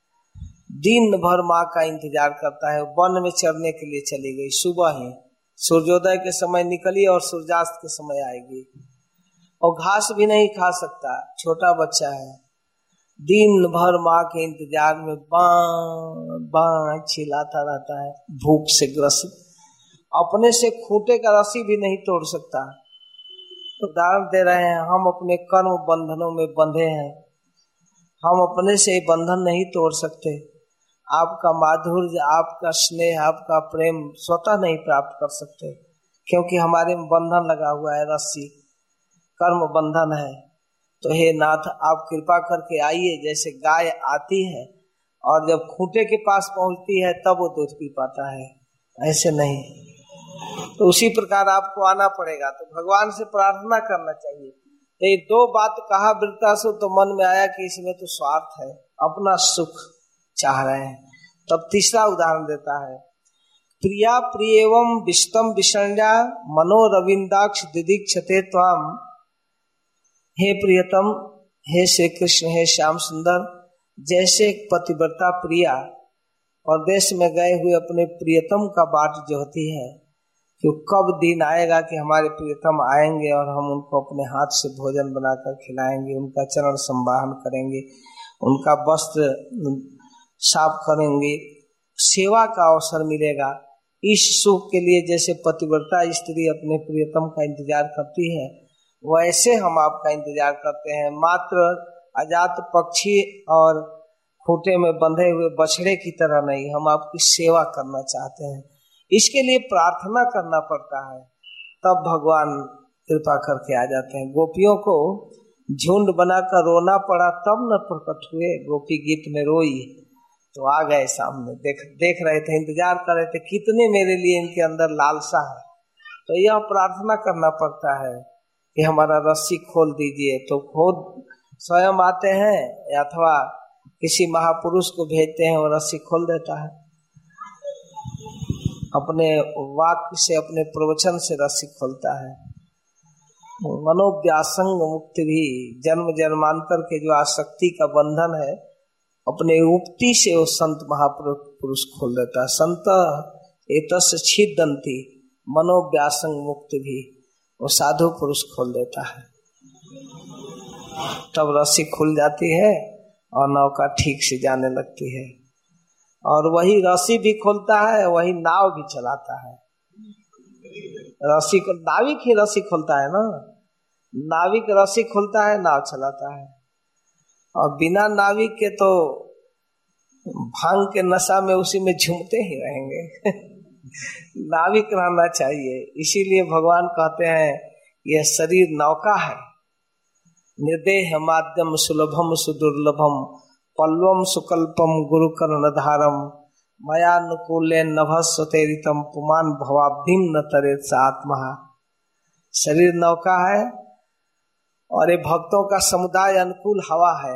दिन भर माँ का इंतजार करता है। वन में चरने के लिए चली गई, सुबह ही सूर्योदय के समय निकली और सूर्यास्त के समय आएगी, और घास भी नहीं खा सकता, छोटा बच्चा है। दिन भर माँ के इंतजार में बाँ बाँ चिल्लाता रहता है, भूख से ग्रसित, अपने से खूंटे का रस्सी भी नहीं तोड़ सकता। तो उदाहरण दे रहे हैं, हम अपने कर्म बंधनों में बंधे हैं, हम अपने से बंधन नहीं तोड़ सकते। आपका माधुर्य, आपका स्नेह, आपका प्रेम स्वतः नहीं प्राप्त कर सकते, क्योंकि हमारे में बंधन लगा हुआ है, रस्सी, कर्म बंधन है। तो हे नाथ, आप कृपा करके आइए। जैसे गाय आती है और जब खूंटे के पास पहुंचती है तब वो दूध पी पाता है, ऐसे नहीं। तो उसी प्रकार आपको आना पड़ेगा। तो भगवान से प्रार्थना करना चाहिए। तो ये दो बात कहा वृत्तासुर, तो मन में आया कि इसमें तो स्वार्थ है, अपना सुख चाह रहे हैं। तब तीसरा उदाहरण देता है, प्रिया प्रियवम विष्टम विषण्या मनोरविंदाक्ष दिदीक्षते त्वाम। हे प्रियतम, हे श्री कृष्ण, हे श्याम सुंदर, जैसे एक पतिव्रता प्रिया परदेश में गए हुए अपने प्रियतम का बाट जोहती है कि कब दिन आएगा कि हमारे प्रियतम आएंगे और हम उनको अपने हाथ से भोजन बनाकर खिलाएंगे, उनका चरण संवाहन करेंगे, उनका वस्त्र साफ करेंगे, सेवा का अवसर मिलेगा। इस सुख के लिए जैसे पतिव्रता स्त्री अपने प्रियतम का इंतजार करती है, वैसे हम आपका इंतजार करते हैं। मात्र अजात पक्षी और खूंटे में बंधे हुए बछड़े की तरह नहीं, हम आपकी सेवा करना चाहते हैं। इसके लिए प्रार्थना करना पड़ता है, तब भगवान कृपा करके आ जाते हैं। गोपियों को झुंड बनाकर रोना पड़ा तब न प्रकट हुए, गोपी गीत में रोई तो आ गए सामने, देख देख रहे थे, इंतजार कर रहे थे, कितने मेरे लिए इनके अंदर लालसा है। तो यह प्रार्थना करना पड़ता है कि हमारा रस्सी खोल दीजिए। तो खुद स्वयं आते हैं अथवा किसी महापुरुष को भेजते हैं, वो रस्सी खोल देता है। अपने वाक्य से, अपने प्रवचन से रस्सी खोलता है। मनोव्यासंग मुक्ति भी, जन्म जन्मांतर के जो आसक्ति का बंधन है, अपने उक्ति से वो संत महापुरुष खोल देता है। संत एतस्य छिदन्ति मनोव्यासंग मुक्ति भी, वो साधु पुरुष खोल देता है। तब रस्सी खुल जाती है और नौका ठीक से जाने लगती है। और वही रस्सी भी खोलता है, वही नाव भी चलाता है। रस्सी को नाविक ही रस्सी खोलता है ना, नाविक रस्सी खोलता है, नाव चलाता है। और बिना नाविक के तो भांग के नशा में उसी में झूमते ही रहेंगे। नाविक रहना चाहिए। इसीलिए भगवान कहते हैं यह शरीर नौका है, निर्देह माध्यम सुलभम सुदुर्लभम पल्वम सुकल्पम गुरु कर्णधारम मयानुकूले नभस्वतेरितम पुमान भवाब्धिम न तरे आत्मा। शरीर नौका है और ये भक्तों का समुदाय अनुकूल हवा है।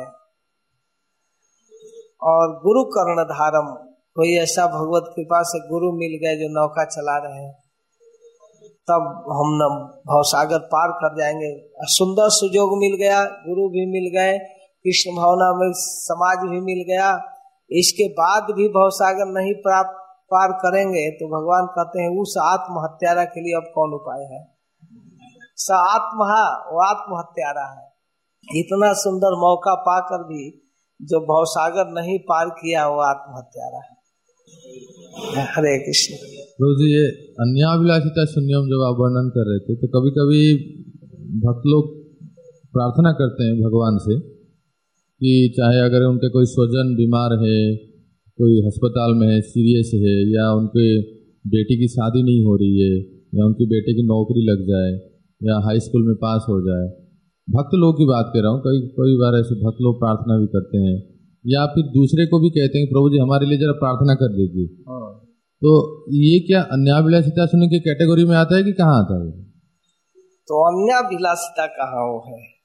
और गुरु कर्णधारम, कोई ऐसा भगवत कृपा से गुरु मिल गए जो नौका चला रहे हैं, तब हम न भवसागर पार कर जाएंगे। सुंदर सुजोग मिल गया, गुरु भी मिल गए, कृष्ण भावना में समाज भी मिल गया, इसके बाद भी भवसागर नहीं प्राप्त पार करेंगे तो भगवान कहते हैं उस आत्महत्यारा के लिए अब कौन उपाय है। स आत्महा, वो आत्महत्यारा है। इतना सुंदर मौका पाकर भी जो भवसागर नहीं पार किया वो आत्महत्यारा है। हरे कृष्ण। प्रभु जी, ये अन्याभिलाषिता शून्यम जब आप वर्णन कर रहे थे, तो कभी कभी भक्त लोग प्रार्थना करते हैं भगवान से कि चाहे अगर उनके कोई स्वजन बीमार है, कोई अस्पताल में है, सीरियस है, या उनके बेटी की शादी नहीं हो रही है, या उनके बेटे की नौकरी लग जाए, या हाई स्कूल में पास हो जाए, भक्त लोग की बात कर रहा हूँ। कई कई बार ऐसे भक्त लोग प्रार्थना भी करते हैं, या फिर दूसरे को भी कहते हैं प्रभु जी हमारे लिए जरा प्रार्थना कर दीजिए। तो ये क्या अन्याभिलाषिता शून्य की कैटेगरी में आता है कि कहाँ आता है? तो अन्याभिलाषिता कहाँ वो है?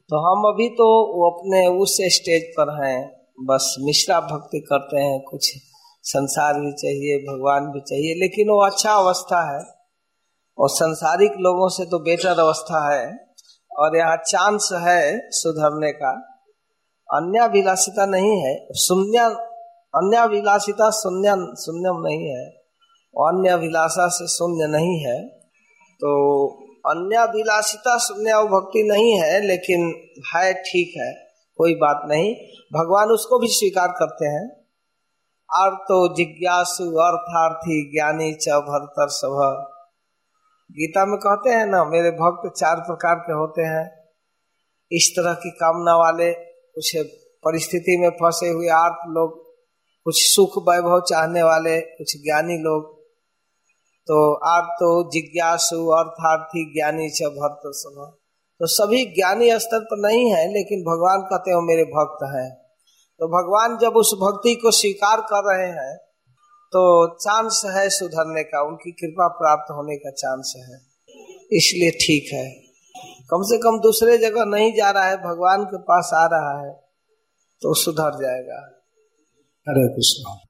तो हम अभी तो वो अपने उस स्टेज पर हैं, बस मिश्रा भक्ति करते हैं, कुछ संसार भी चाहिए, भगवान भी चाहिए, लेकिन वो अच्छा अवस्था है और संसारिक लोगों से तो बेटर अवस्था है। और यहाँ चांस है सुधरने का, अन्याभिलाषिता नहीं है, शून्य अन्याभिलाषिता शून्य शून्यम नहीं है, अन्य अभिलाषा से शून्य नहीं है। तो अन्याभिलाषिता शून्य भक्ति नहीं है, लेकिन है ठीक है, कोई बात नहीं, भगवान उसको भी स्वीकार करते हैं। आर्तो जिज्ञासु अर्थार्थी ज्ञानी च भरतर्षभ, गीता में कहते हैं ना, मेरे भक्त चार प्रकार के होते हैं। इस तरह की कामना वाले, कुछ परिस्थिति में फंसे हुए आर्त लोग, कुछ सुख वैभव चाहने वाले, कुछ ज्ञानी लोग। तो आर्तो जिज्ञासु अर्थार्थी ज्ञानी च भरतर्षभ, तो सभी ज्ञानी स्तर पर नहीं है, लेकिन भगवान कहते हो मेरे भक्त हैं। तो भगवान जब उस भक्ति को स्वीकार कर रहे हैं तो चांस है सुधरने का, उनकी कृपा प्राप्त होने का चांस है, इसलिए ठीक है। कम से कम दूसरे जगह नहीं जा रहा है, भगवान के पास आ रहा है तो सुधर जाएगा। हरे कृष्ण।